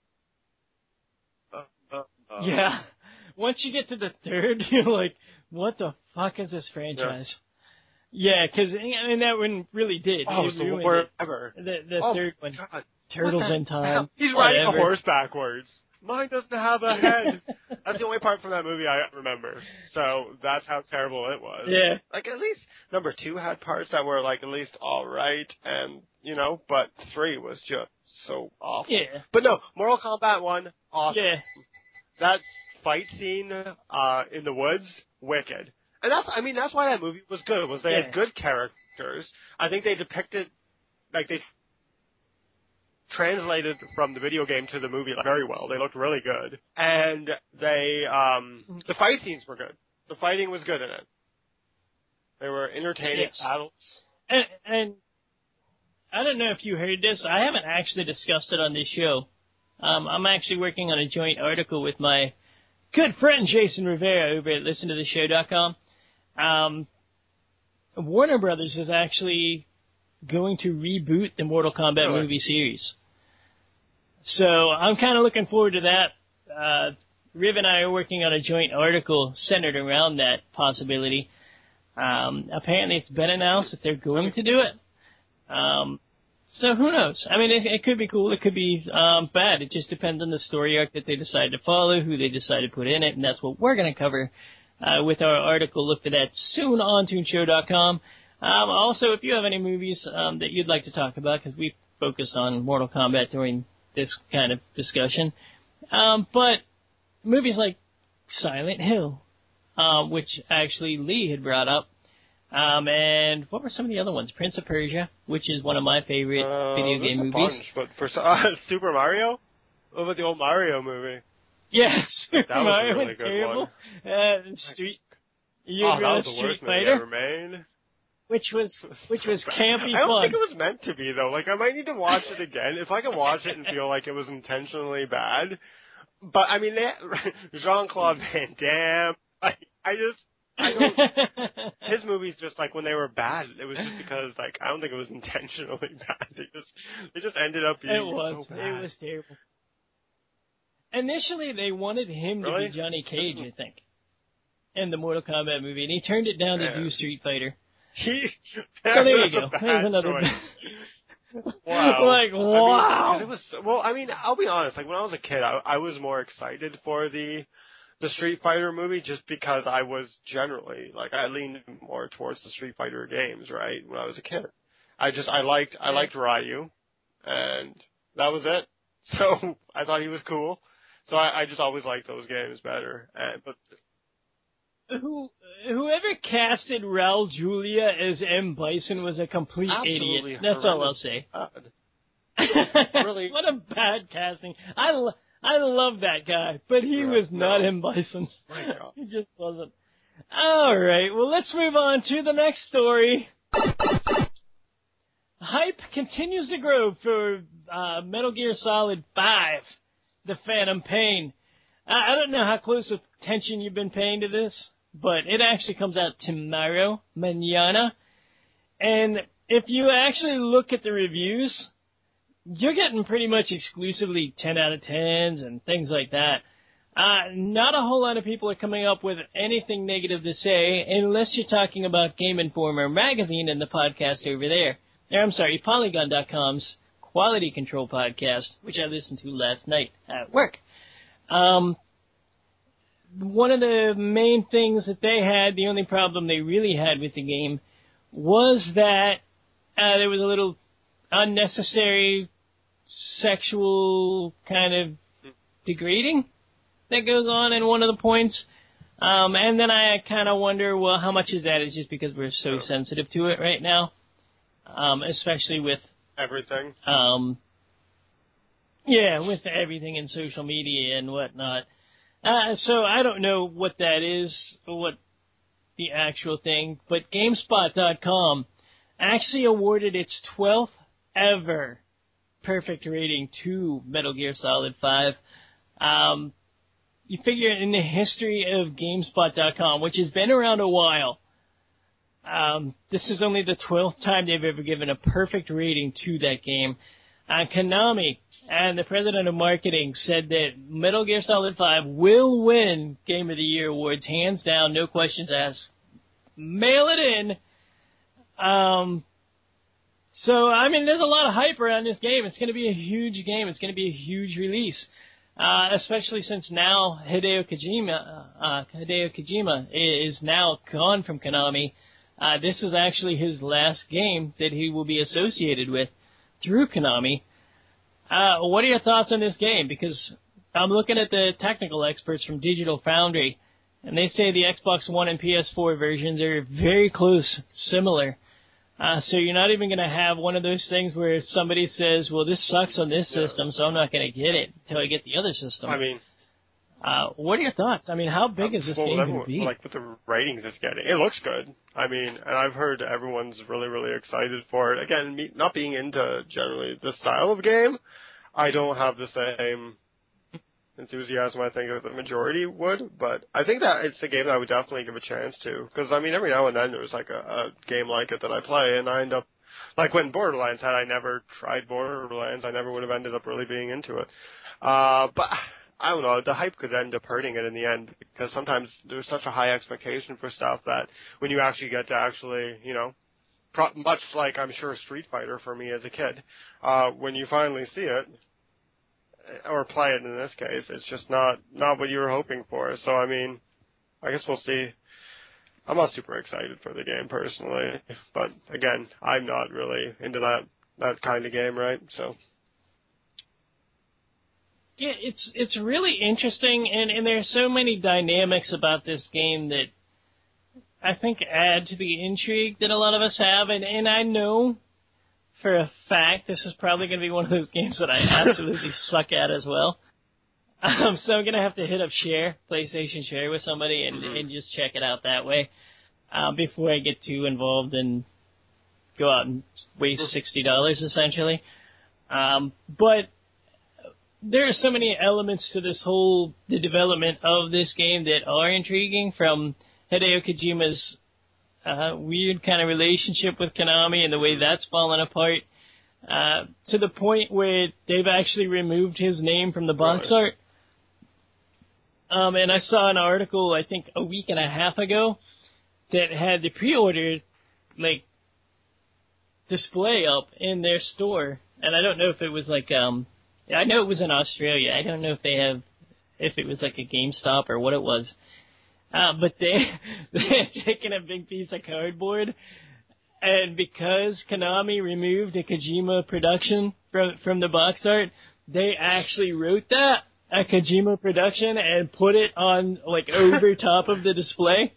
Uh, uh, uh. Yeah. Once you get to the third, you're like, what the fuck is this franchise? Yeah, because, I mean, that one really did. Oh, It it's the ruined worst it. ever. The, the Oh, third one. God. Turtles What the in Time. hell? He's riding a whatever. horse backwards. Mine doesn't have a head. That's the only part from that movie I remember. So that's how terrible it was. Yeah. Like at least number two had parts that were like at least all right, and you know, but three was just so awful. Yeah. But no, Mortal Kombat one, awesome. Yeah. That fight scene uh, in the woods, wicked. And that's, I mean, that's why that movie was good. Was they Yeah. had good characters. I think they depicted, like they translated from the video game to the movie very well. They looked really good, and they, um, the fight scenes were good. The fighting was good in it. They were entertaining Yes. battles. And, and I don't know if you heard this. I haven't actually discussed it on this show. Um, I'm actually working on a joint article with my good friend Jason Rivera over at listen to the show dot com. Um, Warner Brothers is actually going to reboot the Mortal Kombat Really? movie series. So I'm kind of looking forward to that. Uh, Riv and I are working on a joint article centered around that possibility. Um, apparently it's been announced that they're going to do it. Um, so who knows? I mean, it, it could be cool. It could be um, bad. It just depends on the story arc that they decide to follow, who they decide to put in it, and that's what we're going to cover uh, with our article. Look for that soon on Toon Show dot com. Um, also, if you have any movies um, that you'd like to talk about, because we focused on Mortal Kombat during this kind of discussion, um, but movies like Silent Hill, um, which actually Lee had brought up, um, and what were some of the other ones? Prince of Persia, which is one of my favorite Uh, video there's game a movies. bunch, but for uh, Super Mario, what about the old Mario movie? Yeah, Super That was a Mario really was good terrible. one. Uh, Street, you Oh, that was the Street worst movie Fighter, ever made. which was which was campy I don't fun. think it was meant to be though. Like I might need to watch it again. If I can watch it and feel like it was intentionally bad, but I mean, they, Jean-Claude Van Damme. I, I just, I don't. His movies just like when they were bad, it was just because like I don't think it was intentionally bad. They just, they just ended up being it was, so bad. It was terrible. Initially, they wanted him really? to be Johnny Cage, I think, in the Mortal Kombat movie, and he turned it down Man. to do Street Fighter. He, so there you go. There's There's another. Wow. Like, wow. I mean, it was, well, I mean, I'll be honest. Like, when I was a kid, I, I was more excited for the the Street Fighter movie just because I was generally, like, I leaned more towards the Street Fighter games, right, when I was a kid. I just, I liked, I liked Ryu, and that was it. So, I thought he was cool. So, I, I just always liked those games better. And, but Who, whoever casted Raul Julia as M. Bison was a complete absolutely idiot. That's all I'll say. Really? What a bad casting. I, lo- I love that guy, but he yeah, was not no. M. Bison. My God. He just wasn't. All right, well, let's move on to the next story. Hype continues to grow for uh, Metal Gear Solid five, The Phantom Pain. I, I don't know how close of attention you've been paying to this, but it actually comes out tomorrow, mañana. And if you actually look at the reviews, you're getting pretty much exclusively ten out of tens and things like that. Uh, not a whole lot of people are coming up with anything negative to say, unless you're talking about Game Informer magazine and the podcast over there. Or, I'm sorry, Polygon dot com's Quality Control podcast, which I listened to last night at work. Um, one of the main things that they had, the only problem they really had with the game, was that uh, there was a little unnecessary sexual kind of degrading that goes on in one of the points. Um, and then I kind of wonder, well, how much is that? Is just because we're so Sure. sensitive to it right now, um, especially with everything. Um, yeah, with everything in social media and whatnot. Uh, so I don't know what that is, or what the actual thing, but GameSpot dot com actually awarded its twelfth ever perfect rating to Metal Gear Solid five. Um, you figure in the history of GameSpot dot com, which has been around a while, um, this is only the twelfth time they've ever given a perfect rating to that game. Uh, Konami and the president of marketing said that Metal Gear Solid five will win Game of the Year awards, hands down, no questions asked. Mail it in. Um, so, I mean, there's a lot of hype around this game. It's going to be a huge game. It's going to be a huge release, uh, especially since now Hideo Kojima, uh, Hideo Kojima is now gone from Konami. Uh, this is actually his last game that he will be associated with through Konami. Uh, what are your thoughts on this game? Because I'm looking at the technical experts from Digital Foundry, and they say the Xbox One and P S four versions are very close, similar. Uh, so you're not even going to have one of those things where somebody says, well, this sucks on this Yeah. system, so I'm not going to get it until I get the other system. I mean, uh, what are your thoughts? I mean, how big is this well, game everyone, going to be? like with the ratings it's getting, it looks good. I mean, and I've heard everyone's really, really excited for it. Again, me, not being into generally the style of game, I don't have the same enthusiasm I think that the majority would, but I think that it's a game that I would definitely give a chance to, because I mean every now and then there's like a, a game like it that I play and I end up, like when Borderlands, had I never tried Borderlands, I never would have ended up really being into it. Uh, but I don't know, the hype could end up hurting it in the end, because sometimes there's such a high expectation for stuff that when you actually get to actually, you know, pro- much like I'm sure Street Fighter for me as a kid, uh, when you finally see it, or play it in this case, it's just not, not what you were hoping for. So, I mean, I guess we'll see. I'm not super excited for the game personally, but again, I'm not really into that, that kind of game, right? So. Yeah, it's it's really interesting, and, and there's so many dynamics about this game that I think add to the intrigue that a lot of us have, and, and I know for a fact this is probably going to be one of those games that I absolutely suck at as well. Um, so I'm going to have to hit up Share, PlayStation Share with somebody and, mm-hmm. and just check it out that way uh, before I get too involved and go out and waste sixty dollars essentially. Um, but there are so many elements to this whole the development of this game that are intriguing, from Hideo Kojima's uh, weird kind of relationship with Konami and the way that's fallen apart, uh, to the point where they've actually removed his name from the box Right. art. Um, and I saw an article, I think a week and a half ago, that had the pre-order like display up in their store, and I don't know if it was like um. I know it was in Australia. I don't know if they have, if it was like a GameStop or what it was. Uh, but they, they had taken a big piece of cardboard, and because Konami removed a Kojima production from, from the box art, they actually wrote that, a Kojima production, and put it on, like, over top of the display.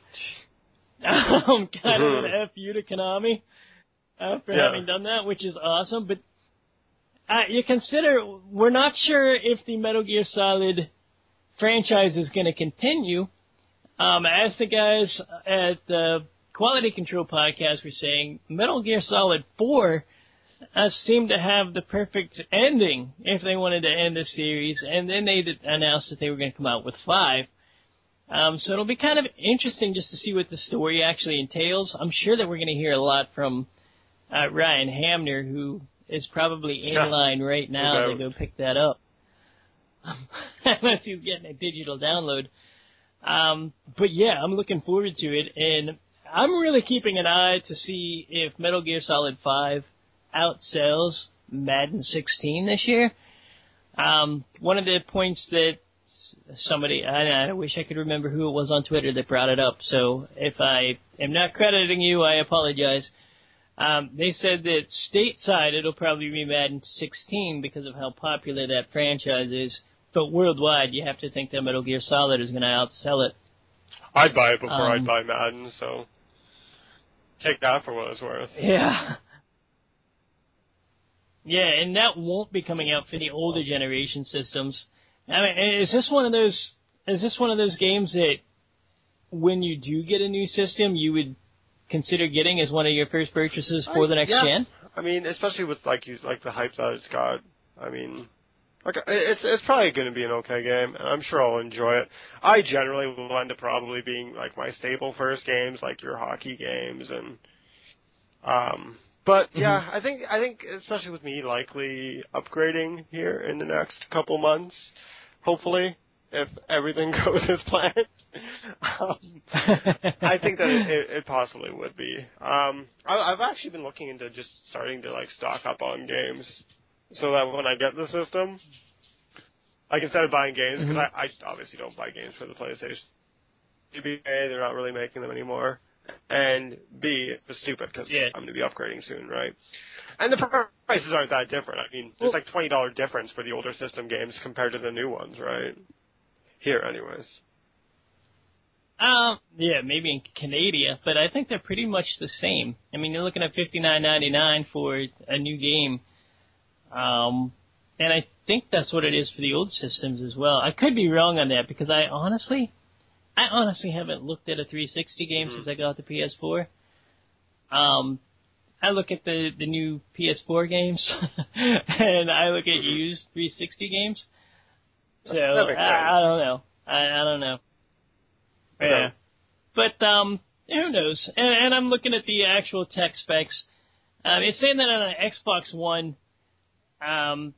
Um, kind of an F you to Konami uh, for Yeah. having done that, which is awesome, but Uh, you consider, we're not sure if the Metal Gear Solid franchise is going to continue. Um, as the guys at the Quality Control podcast were saying, Metal Gear Solid four uh, seemed to have the perfect ending if they wanted to end the series, and then they did announced that they were going to come out with five. Um, so it'll be kind of interesting just to see what the story actually entails. I'm sure that we're going to hear a lot from uh, Ryan Hamner, who is probably in Yeah. line right now No to doubt. go pick that up. Unless he's getting a digital download. Um, but yeah, I'm looking forward to it, and I'm really keeping an eye to see if Metal Gear Solid five outsells Madden sixteen this year. Um, one of the points that somebody, I, I wish I could remember who it was on Twitter that brought it up, so if I am not crediting you, I apologize. Um, they said that stateside it'll probably be Madden sixteen because of how popular that franchise is, but worldwide you have to think that Metal Gear Solid is going to outsell it. I'd buy it before Um, I'd buy Madden, so take that for what it's worth. Yeah. Yeah, and that won't be coming out for the older generation systems. I mean, is this one of those, is this one of those games that when you do get a new system, you would consider getting as one of your first purchases for the next yeah. gen? I mean, especially with like you like the hype that it's got. I mean, like it's it's probably going to be an okay game, and I'm sure I'll enjoy it. I generally will end up probably being like my staple first games, like your hockey games, and um. But yeah, Mm-hmm. I think I think especially with me likely upgrading here in the next couple months, hopefully, if everything goes as planned. um, I think that it, it, it possibly would be. Um, I, I've actually been looking into just starting to like stock up on games, so that when I get the system, like instead of buying games, because Mm-hmm. I, I obviously don't buy games for the PlayStation. A, they're not really making them anymore, and B, it's stupid because Yeah. I'm going to be upgrading soon, right? And the prices aren't that different. I mean, there's Well- like twenty dollars difference for the older system games compared to the new ones, right? Here, anyways. Um, yeah, maybe in Canada, but I think they're pretty much the same. I mean, you're looking at fifty-nine ninety-nine for a new game, um, and I think that's what it is for the old systems as well. I could be wrong on that because I honestly, I honestly haven't looked at a three sixty game Mm-hmm. since I got the P S four. Um, I look at the the new P S four games, and I look at Mm-hmm. used three sixty games. So That makes I, sense. I don't know. I, I don't know. Yeah. But, um, who knows? And, and I'm looking at the actual tech specs. Um, it's saying that on an Xbox One, um,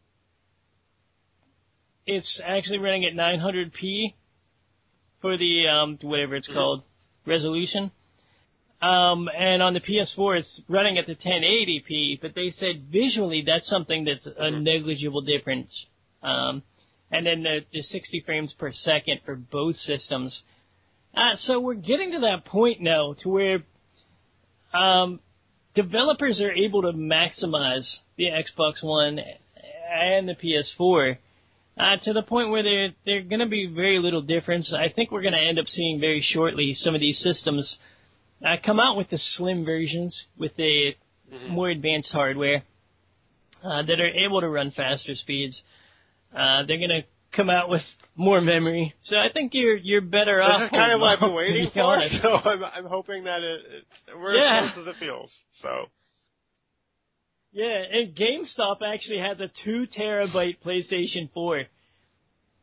it's actually running at nine hundred p for the, um, whatever it's Mm-hmm. called, resolution. Um, and on the P S four, it's running at the ten eighty p, but they said visually that's something that's a Mm-hmm. negligible difference. Um, and then the, the sixty frames per second for both systems. Uh, so we're getting to that point now to where um, developers are able to maximize the Xbox One and the P S four uh, to the point where they're, they're going to be very little difference. I think we're going to end up seeing very shortly some of these systems uh, come out with the slim versions with the Mm-hmm. more advanced hardware uh, that are able to run faster speeds. Uh, they're going to come out with more memory. So I think you're you're better off. This is kind of what I've been to waiting be for, honest. so I'm, I'm hoping that it, it's, we're Yeah. as close as it feels. So Yeah, and GameStop actually has a two terabyte PlayStation four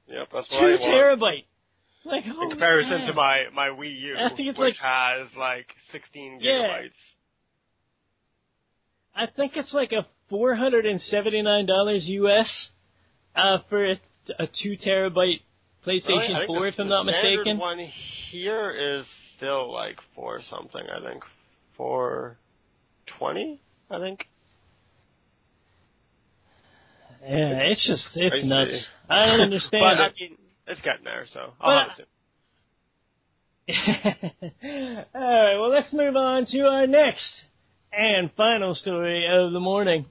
Yep, that's what Two I want. terabyte. Like, In holy comparison crap. to my, my Wii U, I think it's which like- has like sixteen Yeah. gigabytes. I think it's like a four hundred seventy-nine dollars U S uh, for a, a two terabyte PlayStation Really? I think four, the, if I'm the not mistaken. standard one here is still like four something. I think four twenty. I think. Yeah, it's just it's I nuts. see. I don't understand but I it. mean, it's getting there, so I'll But- have it. All right, well, let's move on to our next and final story of the morning.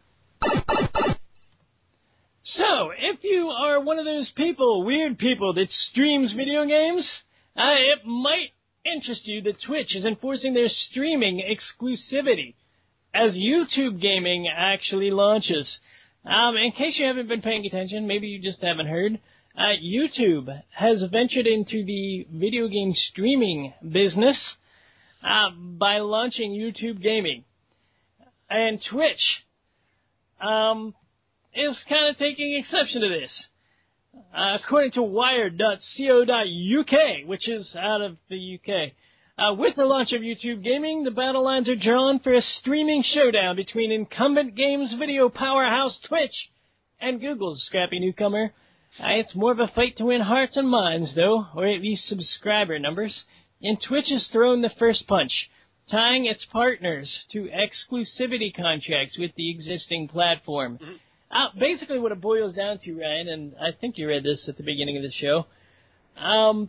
So, if you are one of those people, weird people that streams video games, uh, it might interest you that Twitch is enforcing their streaming exclusivity as YouTube gaming actually launches. Um, in case you haven't been paying attention, maybe you just haven't heard, uh, YouTube has ventured into the video game streaming business uh, by launching YouTube Gaming. And Twitch um, is kind of taking exception to this. Uh, according to wired dot co dot U K, which is out of the U K, uh, with the launch of YouTube Gaming, the battle lines are drawn for a streaming showdown between incumbent games video powerhouse Twitch and Google's scrappy newcomer. Uh, it's more of a fight to win hearts and minds, though, or at least subscriber numbers, and Twitch has thrown the first punch, tying its partners to exclusivity contracts with the existing platform. Mm-hmm. Uh, basically what it boils down to, Ryan, and I think you read this at the beginning of the show, um,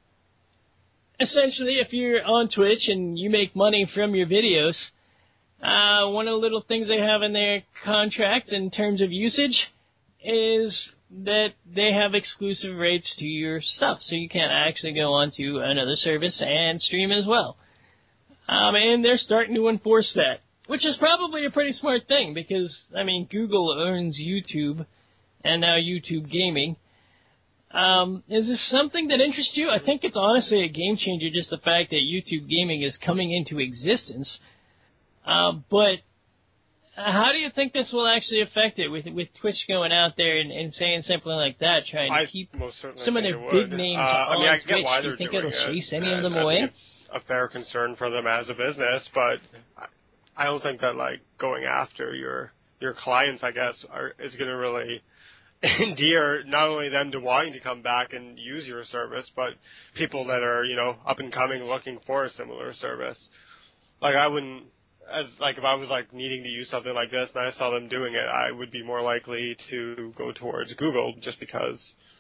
essentially if you're on Twitch and you make money from your videos, uh, one of the little things they have in their contract in terms of usage is that they have exclusive rates to your stuff, so you can't actually go on to another service and stream as well. Um, and they're starting to enforce that, which is probably a pretty smart thing because, I mean, Google owns YouTube and now YouTube Gaming. Um, is this something that interests you? I think it's honestly a game changer, just the fact that YouTube Gaming is coming into existence. Uh, but how do you think this will actually affect it with with Twitch going out there and, and saying something like that, trying to I keep most certainly some of think their it big would. names uh, on I mean, I get Twitch? why Do you they're think doing it'll it, chase any of and them I away? think it's a fair concern for them as a business, but I don't think that like going after your your clients, I guess, are, is going to really endear not only them to wanting to come back and use your service, but people that are, you know, up and coming looking for a similar service. Like I wouldn't, as like if I was like needing to use something like this and I saw them doing it, I would be more likely to go towards Google just because.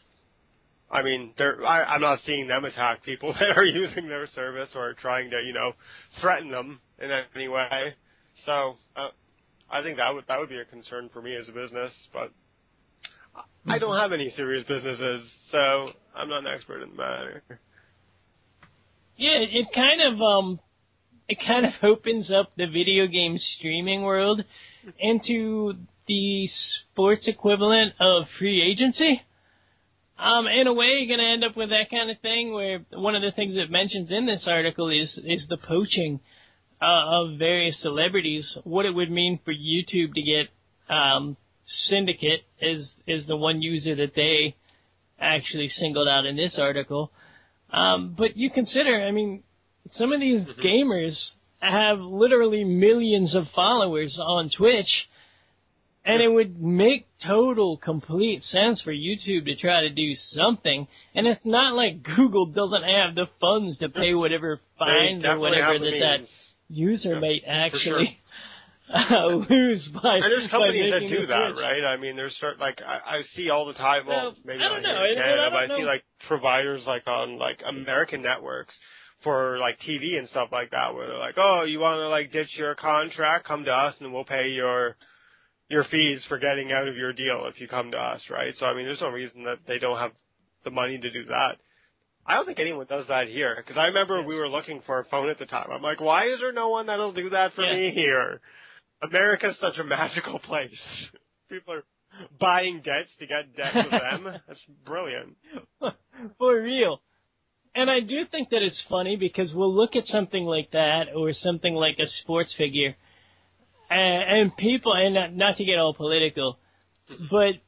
I mean, they're, I, I'm not seeing them attack people that are using their service or trying to, you know, threaten them in any way. So uh, I think that would that would be a concern for me as a business, but I don't have any serious businesses, so I'm not an expert in the matter. Yeah, it kind of um, it kind of opens up the video game streaming world into the sports equivalent of free agency. Um, in a way, you're going to end up with that kind of thing where one of the things it mentions in this article is is the poaching uh, of various celebrities. What it would mean for YouTube to get um, Syndicate is is the one user that they actually singled out in this article. Um, but you consider, I mean, some of these mm-hmm. gamers have literally millions of followers on Twitch, and it would make total, complete sense for YouTube to try to do something. And it's not like Google doesn't have the funds to pay whatever fines or whatever that that user yeah, might actually sure. uh, lose by. And there's companies by that do that, switch. right? I mean, there's start like I, I see all the time. Well, well maybe I don't not know. here in Canada, I, I but I know. see like providers like on like American networks for like T V and stuff like that, where they're like, oh, you want to like ditch your contract? Come to us and we'll pay your your fees for getting out of your deal if you come to us, right? So, I mean, there's no reason that they don't have the money to do that. I don't think anyone does that here, because I remember yes. we were looking for a phone at the time. I'm like, why is there no one that'll do that for yeah. me here? America's such a magical place. People are buying debts to get debts with them. That's brilliant. For real. And I do think that it's funny because we'll look at something like that or something like a sports figure, And, and people, and not, not to get all political, but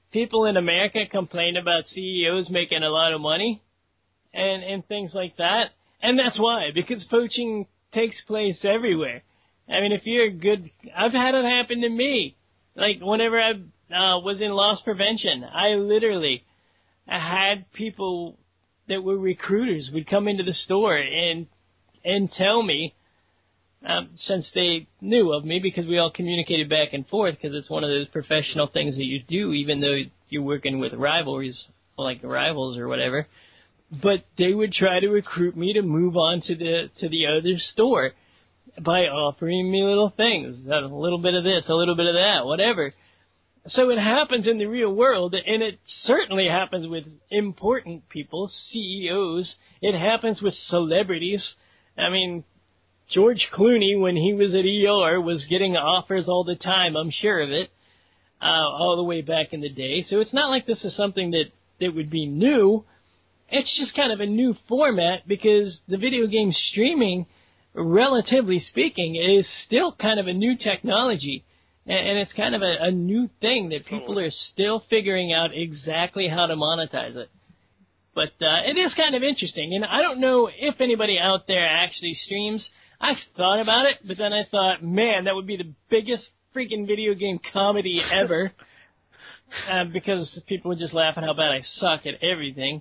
people in America complain about C E Os making a lot of money and, and things like that. And that's why, because poaching takes place everywhere. I mean, if you're a good, I've had it happen to me. Like, whenever I uh, was in loss prevention, I literally had people that were recruiters would come into the store and and tell me, um, since they knew of me, because we all communicated back and forth, because it's one of those professional things that you do, even though you're working with rivalries, like rivals or whatever. But they would try to recruit me to move on to the to the other store by offering me little things, a little bit of this, a little bit of that, whatever. So it happens in the real world, and it certainly happens with important people, C E Os. It happens with celebrities. I mean, George Clooney, when he was at E R, was getting offers all the time, I'm sure of it, uh, all the way back in the day. So it's not like this is something that, that would be new. It's just kind of a new format because the video game streaming, relatively speaking, is still kind of a new technology. And it's kind of a, a new thing that people are still figuring out exactly how to monetize it. But uh, it is kind of interesting. And I don't know if anybody out there actually streams. I've thought about it, but then I thought, man, that would be the biggest freaking video game comedy ever. uh, because people would just laugh at how bad I suck at everything.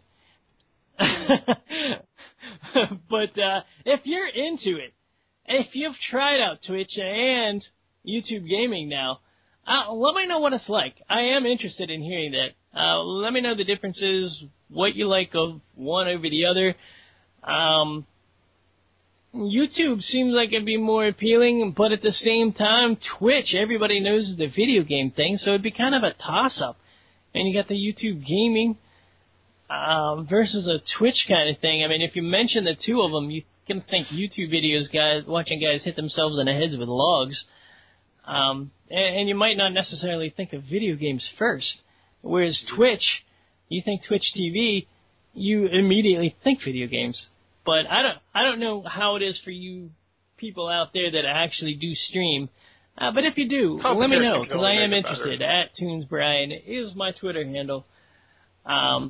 But uh, if you're into it, if you've tried out Twitch and YouTube gaming now, uh, let me know what it's like. I am interested in hearing that. Uh, let me know the differences, what you like of one over the other. Um, YouTube seems like it'd be more appealing, but at the same time, Twitch, everybody knows is the video game thing, so it'd be kind of a toss-up. And you got the YouTube gaming um, versus a Twitch kind of thing. I mean, if you mention the two of them, you can think YouTube videos, guys watching guys hit themselves in the heads with logs. Um, and, and you might not necessarily think of video games first. Whereas Twitch, you think Twitch T V, you immediately think video games. But I don't, I don't know how it is for you people out there that actually do stream. Uh, but if you do, let me know, because I am interested. At Toons Brian is my Twitter handle. Um,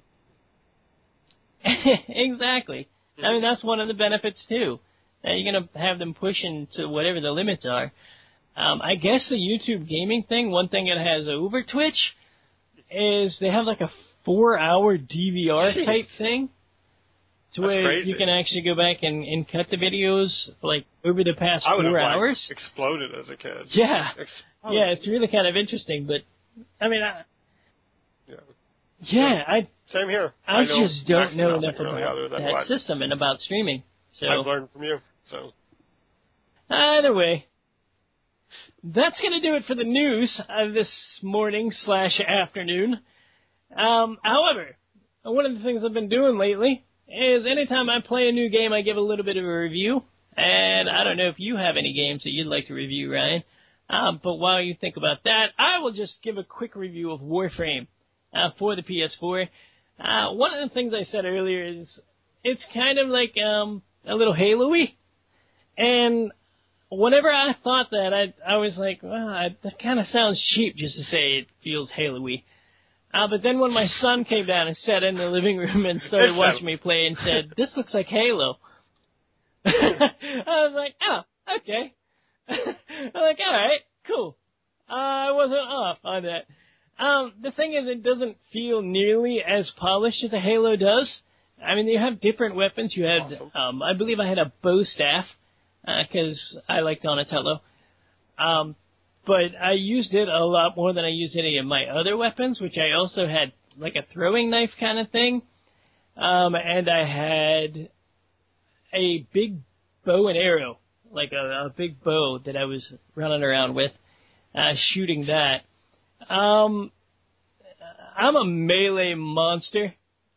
exactly. I mean, that's one of the benefits, too. Uh, you're going to have them pushing to whatever the limits are. Um, I guess the YouTube gaming thing, one thing it has over Twitch is they have like a four-hour D V R Jeez. type thing. To That's where crazy. You can actually go back and, and cut the videos like over the past I would four have, like, hours. exploded as a kid. Yeah. Exploded. Yeah, it's really kind of interesting, but I mean, I, yeah. Yeah, yeah. I Same here. I, I know just don't know enough really about that what system and about streaming. So I've learned from you. So either way, that's going to do it for the news of this morning slash afternoon. Um, however, one of the things I've been doing lately is anytime I play a new game, I give a little bit of a review. And I don't know if you have any games that you'd like to review, Ryan. Um, but while you think about that, I will just give a quick review of Warframe uh, for the P S four. Uh, one of the things I said earlier is it's kind of like um, a little Halo-y. And whenever I thought that, I I was like, well, I, that kind of sounds cheap just to say it feels Halo-y. Uh, but then when my son came down and sat in the living room and started watching me play and said, this looks like Halo, I was like, oh, okay. I'm like, all right, cool. Uh, I wasn't off on that. Um, the thing is, it doesn't feel nearly as polished as a Halo does. I mean, you have different weapons. You had, awesome. um, I believe I had a bow staff, because uh, I like Donatello. Um, but I used it a lot more than I used any of my other weapons, which I also had like a throwing knife kind of thing. Um, and I had a big bow and arrow, like a, a big bow that I was running around with, uh, shooting that. Um, I'm a melee monster.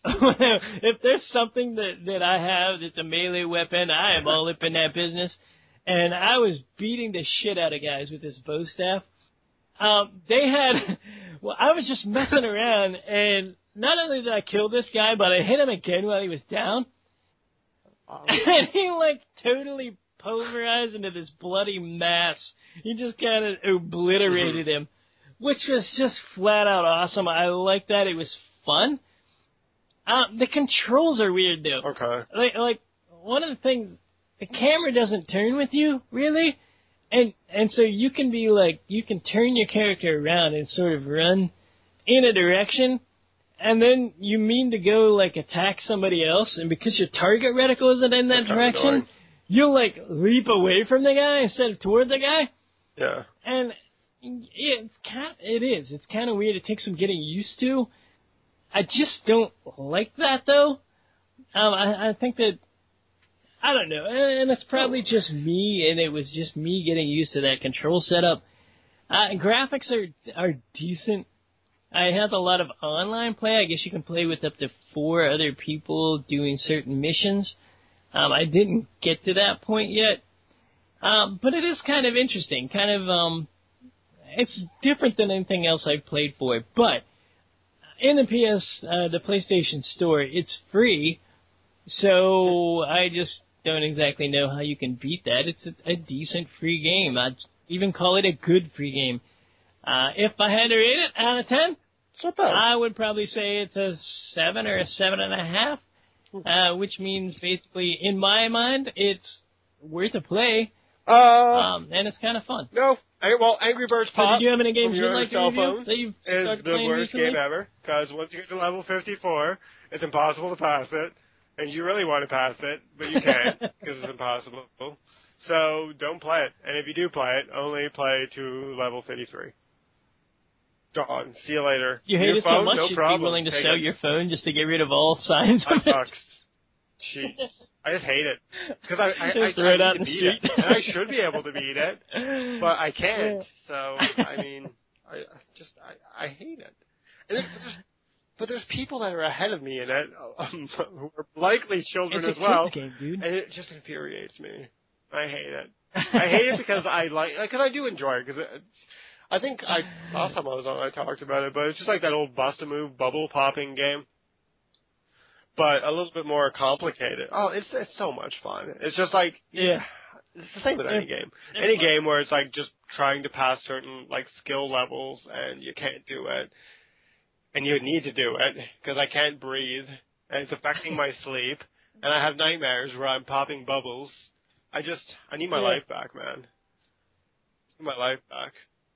If there's something that, that I have that's a melee weapon, I am all up in that business. And I was beating the shit out of guys with this bow staff. Um, they had, well, I was just messing around, and not only did I kill this guy, but I hit him again while he was down. Um. And he, like, totally pulverized into this bloody mass. He just kind of obliterated him. which was just flat out awesome. I like that. It was fun. Uh, the controls are weird, though. Okay. Like, like one of the things, the camera doesn't turn with you, really. And and so you can be like, you can turn your character around and sort of run in a direction, and then you mean to go, like, attack somebody else, and because your target reticle isn't in that That's direction, you'll, like, leap away from the guy instead of toward the guy. Yeah. And it's kind, it is. It's kind of weird. It takes some getting used to. I just don't like that, though. Um, I, I think that, I don't know, and it's probably just me, and it was just me getting used to that control setup. Uh, graphics are are decent. I have a lot of online play. I guess you can play with up to four other people doing certain missions. Um, I didn't get to that point yet, um, but it is kind of interesting. Kind of, um, it's different than anything else I've played for. But in the P S, uh, the PlayStation Store, it's free, so I just don't exactly know how you can beat that. It's a, a decent free game. I'd even call it a good free game. Uh, if I had to rate it out of ten, I would probably say it's a seven or a seven and a half, uh, which means basically, in my mind, it's worth a play, Uh, um, and it's kind of fun. no. I, well, Angry Birds So Pop did you have any games from you'd your like to cell review phone that you've is started the playing worst recently? game ever, because once you get to level fifty-four, it's impossible to pass it, and you really want to pass it, but you can't, because it's impossible. So don't play it, and if you do play it, only play to level fifty-three. Gone. See you later. You hate New it phone? so much No you'd problem. be willing to Take sell it. your phone just to get rid of all signs of I it. sucks. Jeez. I just hate it. Because I, I, I, I Throw it need out to in the beat street. it. And I should be able to beat it, but I can't. So, I mean, I I just, I, I hate it. And it just, but there's people that are ahead of me in it, um, who are likely children It's as a well. kids game, dude. And it just infuriates me. I hate it. I hate it because I like, because I do enjoy it. Because I think I last time I was on, I talked about it, but it's just like that old Bust-A-Move bubble popping game, but a little bit more complicated. Oh, it's it's so much fun. It's just like Yeah. It's the same with any Yeah. game. It's Any fun. game where it's like just trying to pass certain like skill levels and you can't do it, and you need to do it because I can't breathe and it's affecting my sleep, and I have nightmares where I'm popping bubbles. I just I need my Yeah. life back, man. I need my life back.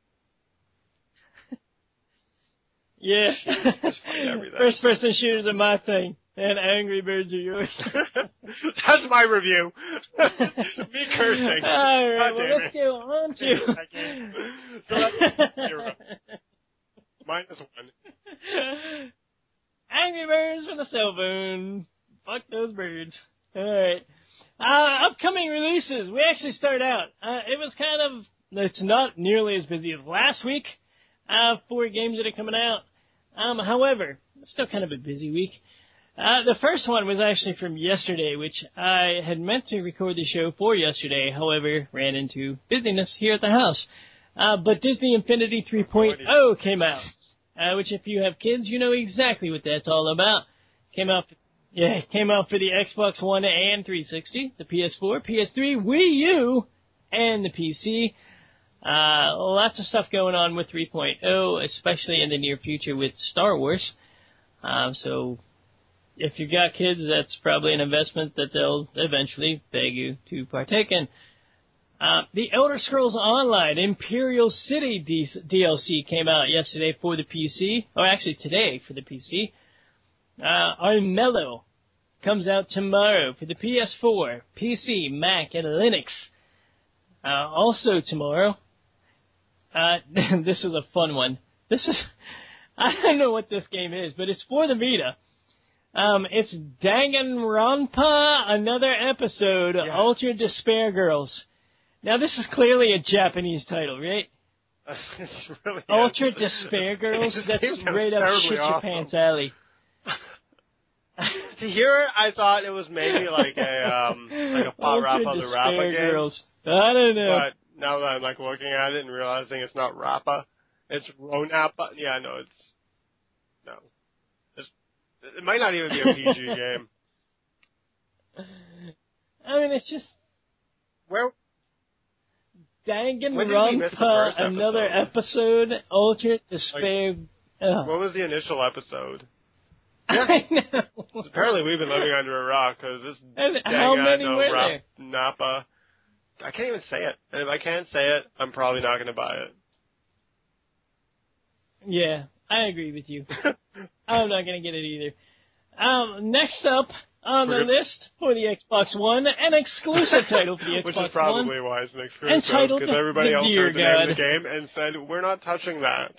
Yeah. Just find everything. First person shooters are my thing, and Angry Birds are yours. That's my review. Me cursing. All right, God well, damn let's it. go on to... I can't. So that's zero. Minus one. Angry Birds for the cell phone. Fuck those birds. All right. Uh, upcoming releases. We actually start out. Uh, it was kind of... It's not nearly as busy as last week. Uh, four games that are coming out. Um, however, it's still kind of a busy week. Uh, the first one was actually from yesterday, which I had meant to record the show for yesterday, however, ran into busyness here at the house. Uh, but Disney Infinity three point oh came out, uh, which if you have kids, you know exactly what that's all about. Came out, yeah, it came out for the Xbox One and three sixty, the P S four, P S three, Wii U, and the P C. Uh, lots of stuff going on with three point oh, especially in the near future with Star Wars. Uh, so if you've got kids, that's probably an investment that they'll eventually beg you to partake in. Uh, the Elder Scrolls Online Imperial City D- DLC came out yesterday for the P C, or actually today for the P C. Uh, Armello comes out tomorrow for the P S four, P C, Mac, and Linux. Uh, also tomorrow, uh, this is a fun one. This is, I don't know what this game is, but it's for the Vita. Um, it's Danganronpa, another episode, Yeah. Ultra Despair Girls. Now this is clearly a Japanese title, right? It's really Ultra is. Despair Girls? This That's game sounds right up terribly shit your awesome. pants alley. To hear it, I thought it was maybe like a um, like a Pot Ultra Rappa the Despair Rappa game. Girls. I don't know. But now that I'm like looking at it and realizing it's not Rappa, it's Ronappa. Yeah, no, it's no. It's, it might not even be a P G game. I mean, it's just Where Danganronpa, another episode, Ultra Despair. Like, what was the initial episode? Yeah. I know. Apparently we've been living under a rock, because this And how many were there? Napa, I can't even say it. And if I can't say it, I'm probably not going to buy it. Yeah, I agree with you. I'm not going to get it either. Um, next up on the list for the Xbox One, an exclusive title for the Xbox One. Which is probably One, why it's an exclusive, because everybody else heard the name of the game and said, we're not touching that.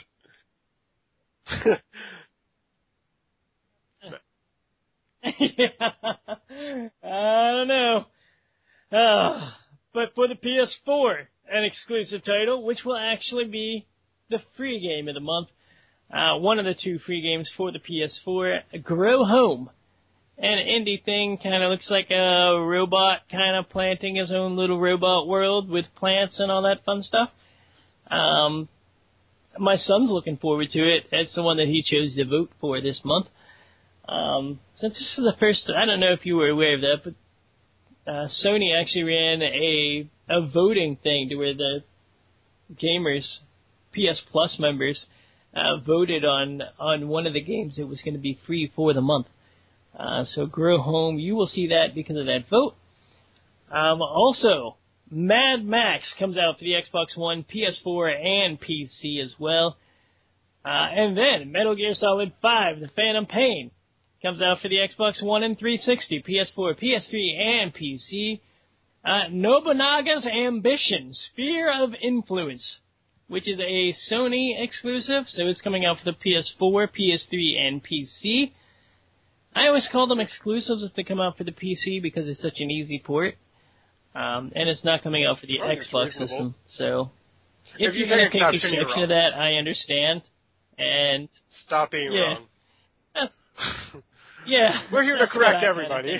Yeah, I don't know. Uh, but for the P S four, an exclusive title, which will actually be the free game of the month. Uh, one of the two free games for the P S four, Grow Home. An indie thing, kind of looks like a robot kind of planting his own little robot world with plants and all that fun stuff. Um, my son's looking forward to it. It's the one that he chose to vote for this month. Um, since this is the first, I don't know if you were aware of that, but uh, Sony actually ran a a voting thing to where the gamers, P S Plus members, uh, voted on on one of the games that was going to be free for the month. Uh, so Grow Home, you will see that because of that vote. Um, also, Mad Max comes out for the Xbox One, P S four, and P C as well. Uh, and then Metal Gear Solid five, The Phantom Pain, comes out for the Xbox One and three sixty, P S four, P S three, and P C. Uh, Nobunaga's Ambition, Sphere of Influence, which is a Sony exclusive, so it's coming out for the P S four, P S three, and P C. I always call them exclusives if they come out for the P C because it's such an easy port. Um, and it's not coming out for the Xbox system, so if, if you're going to take exception to that, I understand. And stop being yeah, wrong. That's, yeah, we're here to correct everybody.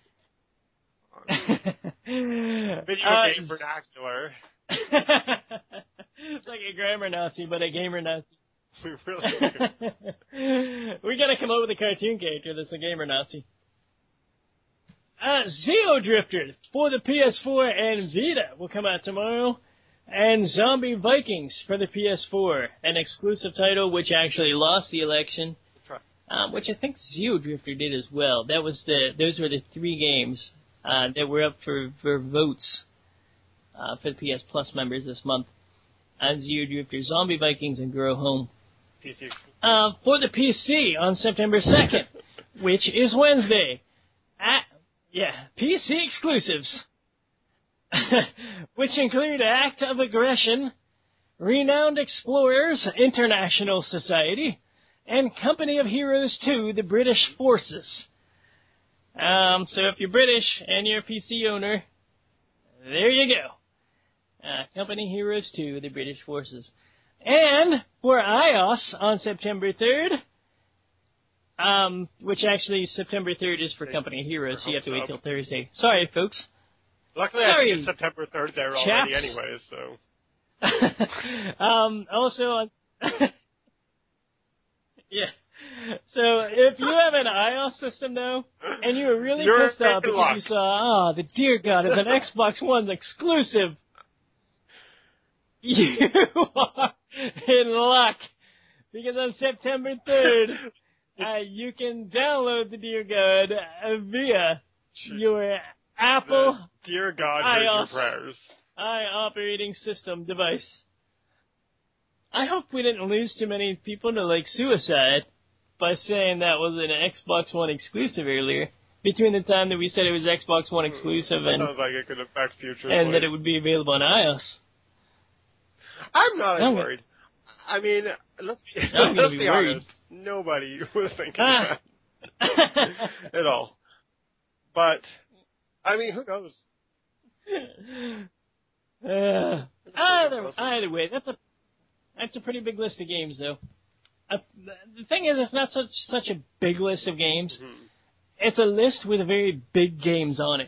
Video uh, game vernacular. It's like a grammar Nazi, but a gamer Nazi. We really do. We gotta come up with a cartoon character that's a gamer Nazi. Uh, Zeo Drifter for the P S four and Vita will come out tomorrow. And Zombie Vikings for the P S four, an exclusive title which actually lost the election, um, which I think Zeo Drifter did as well. That was the those were the three games uh, that were up for, for votes uh, for the P S Plus members this month. Uh, Zeo Drifter, Zombie Vikings, and Grow Home. P C. Uh, for the P C on September second, which is Wednesday. At, yeah, P C exclusives. Which include Act of Aggression, Renowned Explorers International Society, and Company of Heroes two, the British Forces. Um, so if you're British and you're a P C owner, there you go. Uh, Company Heroes two, the British Forces. And for iOS on September third, um, which actually September third is for Company Heroes, so you have to wait till Thursday. Sorry, folks. Luckily, Sorry, I think it's September third there already chaps. anyways, so. um, also on... yeah. So, if you have an iOS system, though, and you were really You're pissed off because luck. you saw, oh, the dear God, it's an Xbox One exclusive, you are in luck. Because on September third, uh, you can download the Dear God uh, via your Apple the Dear God heard your prayers. iOperating system device. I hope we didn't lose too many people to, like, suicide by saying that was an Xbox One exclusive earlier. Between the time that we said it was Xbox One exclusive that and... sounds like it could affect future And slates. that it would be available on iOS. I'm not as I'm worried. I mean, let's be, I'm let's be be worried. honest. Nobody was thinking Ah. that at all. But, I mean, who knows? Uh, either, either way, that's a that's a pretty big list of games, though. Uh, the thing is, it's not such such a big list of games. Mm-hmm. It's a list with very big games on it.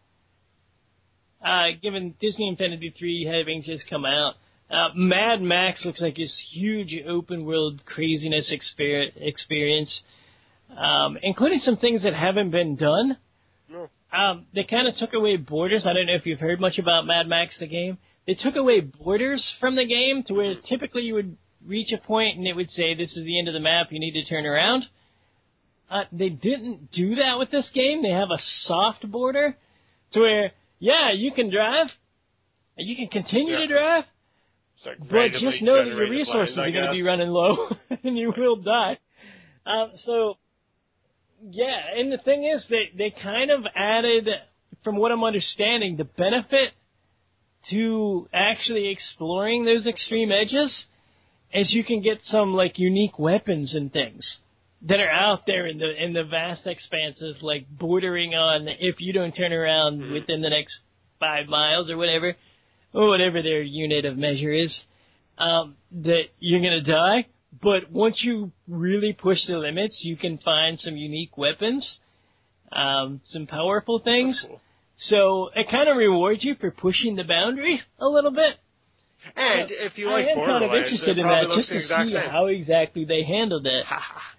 Uh, given Disney Infinity three having just come out, uh, Mad Max looks like this huge open-world craziness exper- experience, um, including some things that haven't been done. No. Um, they kind of took away borders. I don't know if you've heard much about Mad Max, the game, they took away borders from the game to where typically you would reach a point and it would say, this is the end of the map, you need to turn around. Uh, they didn't do that with this game. They have a soft border to where, yeah, you can drive, you can continue Yeah. to drive, Like but just know that your generated resources lines, are going to guess. be running low and you will die. Uh, so, yeah, and the thing is, they, they kind of added, from what I'm understanding, the benefit to actually exploring those extreme edges is you can get some, like, unique weapons and things that are out there in the in the vast expanses, like bordering on if you don't turn around mm-hmm. within the next five miles or whatever, or whatever their unit of measure is, um, that you're going to die. But once you really push the limits, you can find some unique weapons, um, some powerful things. Cool. So it kind of rewards you for pushing the boundary a little bit. And so if you like I am kind of Borderlands, interested it in probably that looks just the to exact see same. how exactly they handled it.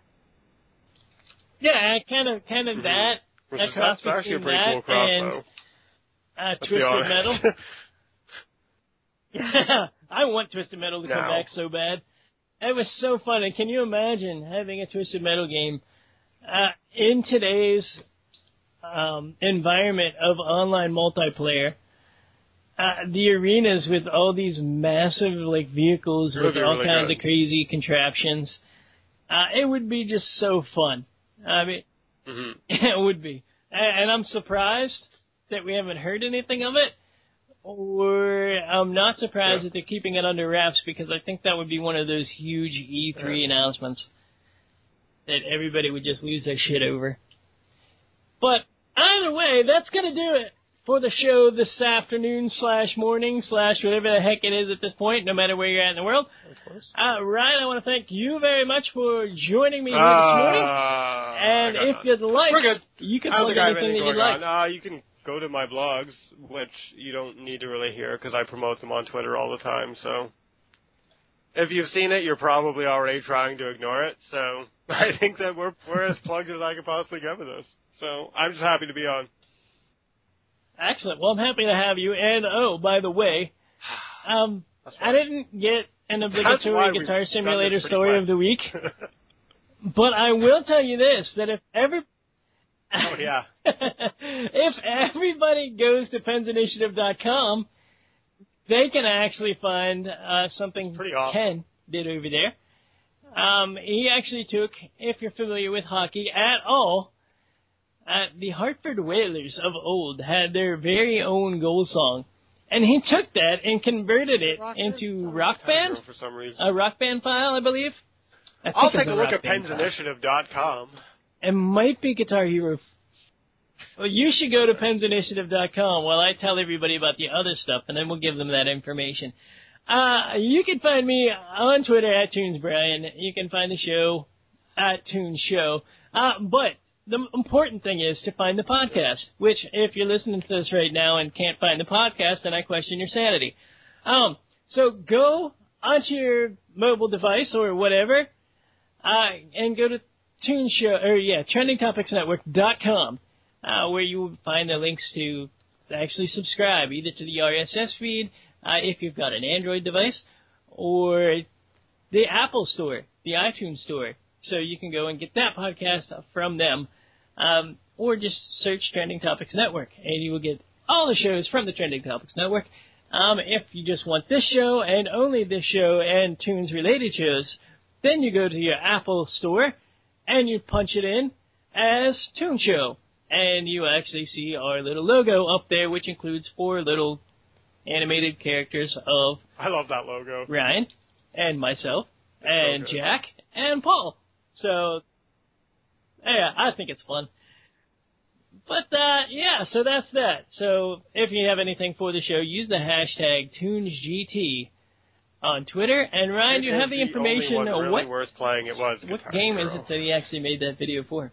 Yeah, kind of, kind of mm-hmm. that. Which that is, cross that's actually a between pretty that cool cross, and though. uh, Let's be Twisted honest. Metal. Yeah, I want Twisted Metal to come No. back so bad. It was so fun, and can you imagine having a Twisted Metal game uh, in today's um, environment of online multiplayer? Uh, the arenas with all these massive like vehicles It would with be all really kinds good. of crazy contraptions. Uh, it would be just so fun. I mean, mm-hmm. it would be. And, and I'm surprised that we haven't heard anything of it. Or I'm not surprised yeah. that they're keeping it under wraps, because I think that would be one of those huge E three yeah. announcements that everybody would just lose their shit over. But either way, that's going to do it for the show this afternoon slash morning slash whatever the heck it is at this point, no matter where you're at in the world. Of course. Uh, Ryan, I want to thank you very much for joining me here uh, this morning. And if none. you'd like, We're good. you can I don't plug think I have anything that anything you'd going like. on. Uh, you can go to my blogs, which you don't need to really hear because I promote them on Twitter all the time. So if you've seen it, you're probably already trying to ignore it. So I think that we're we're as plugged as I could possibly get with this. So I'm just happy to be on. Excellent. Well, I'm happy to have you. And, oh, by the way, um, I didn't get an obligatory Guitar Simulator story quick. of the week, but I will tell you this, that if every... Oh, yeah. if everybody goes to pens initiative dot com, they can actually find uh, something awesome. Ken did over there. Um, he actually took, if you're familiar with hockey at all, Uh, the Hartford Whalers of old had their very own goal song, and he took that and converted it rock into band? Rock Band, for some reason. a Rock Band file, I believe. I I'll think take it's a look Rock at Band pens file. initiative dot com. It might be Guitar Hero. Well, you should go to pens initiative dot com while I tell everybody about the other stuff, and then we'll give them that information. Uh, you can find me on Twitter at TunesBrian. You can find the show at Tunes Show. Uh, but the important thing is to find the podcast, which if you're listening to this right now and can't find the podcast, then I question your sanity. Um, so go onto your mobile device or whatever, uh, and go to Tune Show, or yeah, trending topics network dot com, uh, where you will find the links to actually subscribe either to the R S S feed, uh, if you've got an Android device, or the Apple Store, the iTunes Store. So you can go and get that podcast from them. Um, or just search Trending Topics Network, and you will get all the shows from the Trending Topics Network. Um, if you just want this show and only this show and tunes-related shows, then you go to your Apple Store, and you punch it in as Tune Show. And you actually see our little logo up there, which includes four little animated characters of I love that logo. Ryan, and myself, It's and so good. Jack, and Paul. So... yeah, I think it's fun. But, uh, yeah, so that's that. So if you have anything for the show, use the hashtag TunesGT on Twitter. And Ryan, It you is have the the information. only one really what worth playing. It was what Guitar game Hero. is it that he actually made that video for?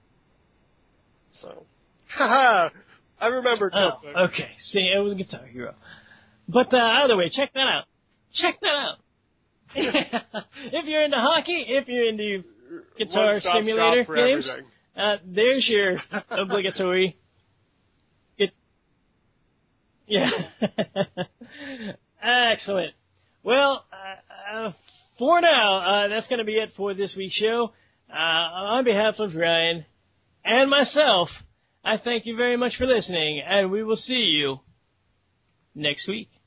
So, haha, I remembered. Oh, something. okay. See, it was Guitar Hero. But uh, either way, check that out. Check that out. If you're into hockey, if you're into Guitar One-stop Simulator shop for games, everything. uh, there's your obligatory. Get, Yeah. Excellent. Well, uh, uh, for now, uh, that's going to be it for this week's show. Uh, on behalf of Ryan and myself, I thank you very much for listening, and we will see you next week.